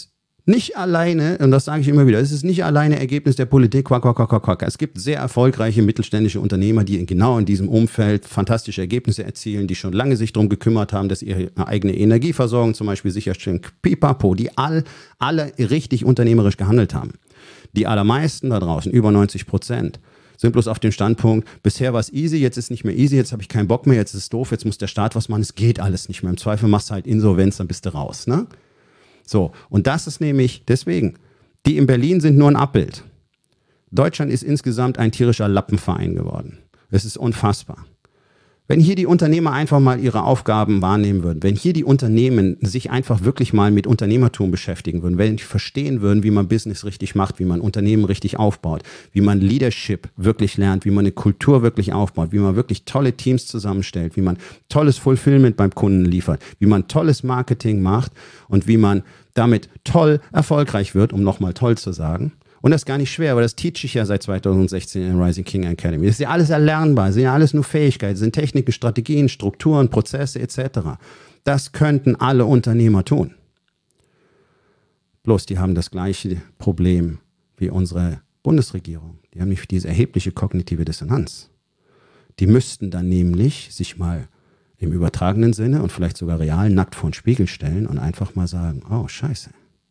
Nicht alleine, und das sage ich immer wieder, es ist nicht alleine Ergebnis der Politik, quack, quack, quack, quack. Es gibt sehr erfolgreiche mittelständische Unternehmer, die genau in diesem Umfeld fantastische Ergebnisse erzielen, die schon lange sich darum gekümmert haben, dass ihre eigene Energieversorgung zum Beispiel sicherstellen, pipapo, die all, alle richtig unternehmerisch gehandelt haben. Die allermeisten da draußen, über neunzig Prozent, sind bloß auf dem Standpunkt, bisher war es easy, jetzt ist nicht mehr easy, jetzt habe ich keinen Bock mehr, jetzt ist es doof, jetzt muss der Staat was machen, es geht alles nicht mehr. Im Zweifel machst du halt Insolvenz, dann bist du raus, ne? So, und das ist nämlich, deswegen, die in Berlin sind nur ein Abbild. Deutschland ist insgesamt ein tierischer Lappenverein geworden. Es ist unfassbar. Wenn hier die Unternehmer einfach mal ihre Aufgaben wahrnehmen würden, wenn hier die Unternehmen sich einfach wirklich mal mit Unternehmertum beschäftigen würden, wenn sie verstehen würden, wie man Business richtig macht, wie man Unternehmen richtig aufbaut, wie man Leadership wirklich lernt, wie man eine Kultur wirklich aufbaut, wie man wirklich tolle Teams zusammenstellt, wie man tolles Fulfillment beim Kunden liefert, wie man tolles Marketing macht und wie man damit toll erfolgreich wird, um nochmal toll zu sagen. Und das ist gar nicht schwer, weil das teach ich ja seit zweitausendsechzehn in der Rising King Academy. Das ist ja alles erlernbar, das sind ja alles nur Fähigkeiten, das sind Techniken, Strategien, Strukturen, Prozesse et cetera. Das könnten alle Unternehmer tun. Bloß die haben das gleiche Problem wie unsere Bundesregierung. Die haben nicht diese erhebliche kognitive Dissonanz. Die müssten dann nämlich sich mal im übertragenen Sinne und vielleicht sogar real nackt vor den Spiegel stellen und einfach mal sagen, oh scheiße,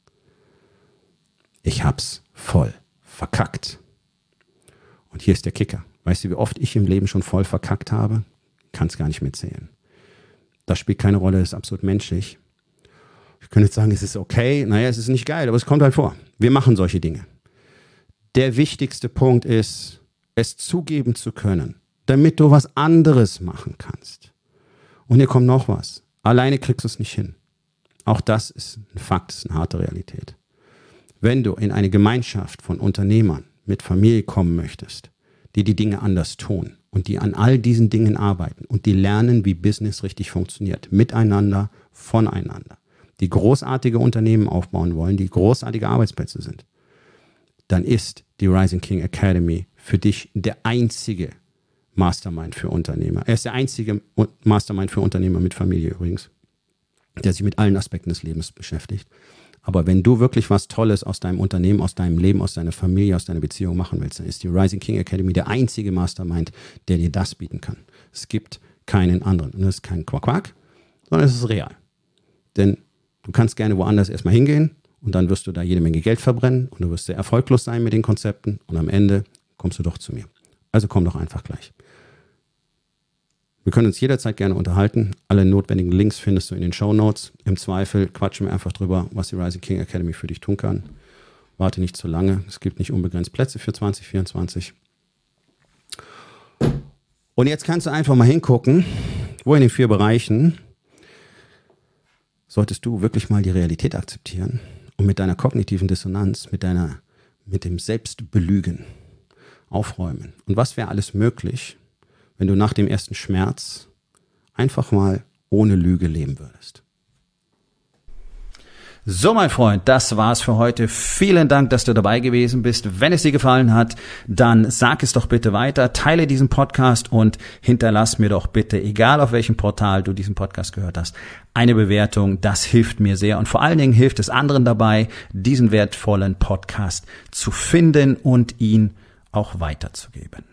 ich hab's voll verkackt. Und hier ist der Kicker. Weißt du, wie oft ich im Leben schon voll verkackt habe? Kann es gar nicht mehr zählen. Das spielt keine Rolle, das ist absolut menschlich. Ich könnte jetzt sagen, es ist okay. Naja, es ist nicht geil, aber es kommt halt vor. Wir machen solche Dinge. Der wichtigste Punkt ist, es zugeben zu können, damit du was anderes machen kannst. Und hier kommt noch was. Alleine kriegst du es nicht hin. Auch das ist ein Fakt, das ist eine harte Realität. Wenn du in eine Gemeinschaft von Unternehmern mit Familie kommen möchtest, die die Dinge anders tun und die an all diesen Dingen arbeiten und die lernen, wie Business richtig funktioniert, miteinander, voneinander, die großartige Unternehmen aufbauen wollen, die großartige Arbeitsplätze sind, dann ist die Rising King Academy für dich der einzige Mastermind für Unternehmer. Er ist der einzige Mastermind für Unternehmer mit Familie übrigens, der sich mit allen Aspekten des Lebens beschäftigt. Aber wenn du wirklich was Tolles aus deinem Unternehmen, aus deinem Leben, aus deiner Familie, aus deiner Beziehung machen willst, dann ist die Rising King Academy der einzige Mastermind, der dir das bieten kann. Es gibt keinen anderen. Und das ist kein Quack-Quack, sondern es ist real. Denn du kannst gerne woanders erstmal hingehen und dann wirst du da jede Menge Geld verbrennen und du wirst sehr erfolglos sein mit den Konzepten und am Ende kommst du doch zu mir. Also komm doch einfach gleich. Wir können uns jederzeit gerne unterhalten. Alle notwendigen Links findest du in den Shownotes. Im Zweifel quatschen wir einfach drüber, was die Rising King Academy für dich tun kann. Warte nicht zu lange. Es gibt nicht unbegrenzt Plätze für zwanzig vierundzwanzig. Und jetzt kannst du einfach mal hingucken, wo in den vier Bereichen solltest du wirklich mal die Realität akzeptieren und mit deiner kognitiven Dissonanz, mit deiner, mit dem Selbstbelügen aufräumen. Und was wäre alles möglich, wenn du nach dem ersten Schmerz einfach mal ohne Lüge leben würdest. So, mein Freund, das war's für heute. Vielen Dank, dass du dabei gewesen bist. Wenn es dir gefallen hat, dann sag es doch bitte weiter, teile diesen Podcast und hinterlass mir doch bitte, egal auf welchem Portal du diesen Podcast gehört hast, eine Bewertung. Das hilft mir sehr und vor allen Dingen hilft es anderen dabei, diesen wertvollen Podcast zu finden und ihn auch weiterzugeben.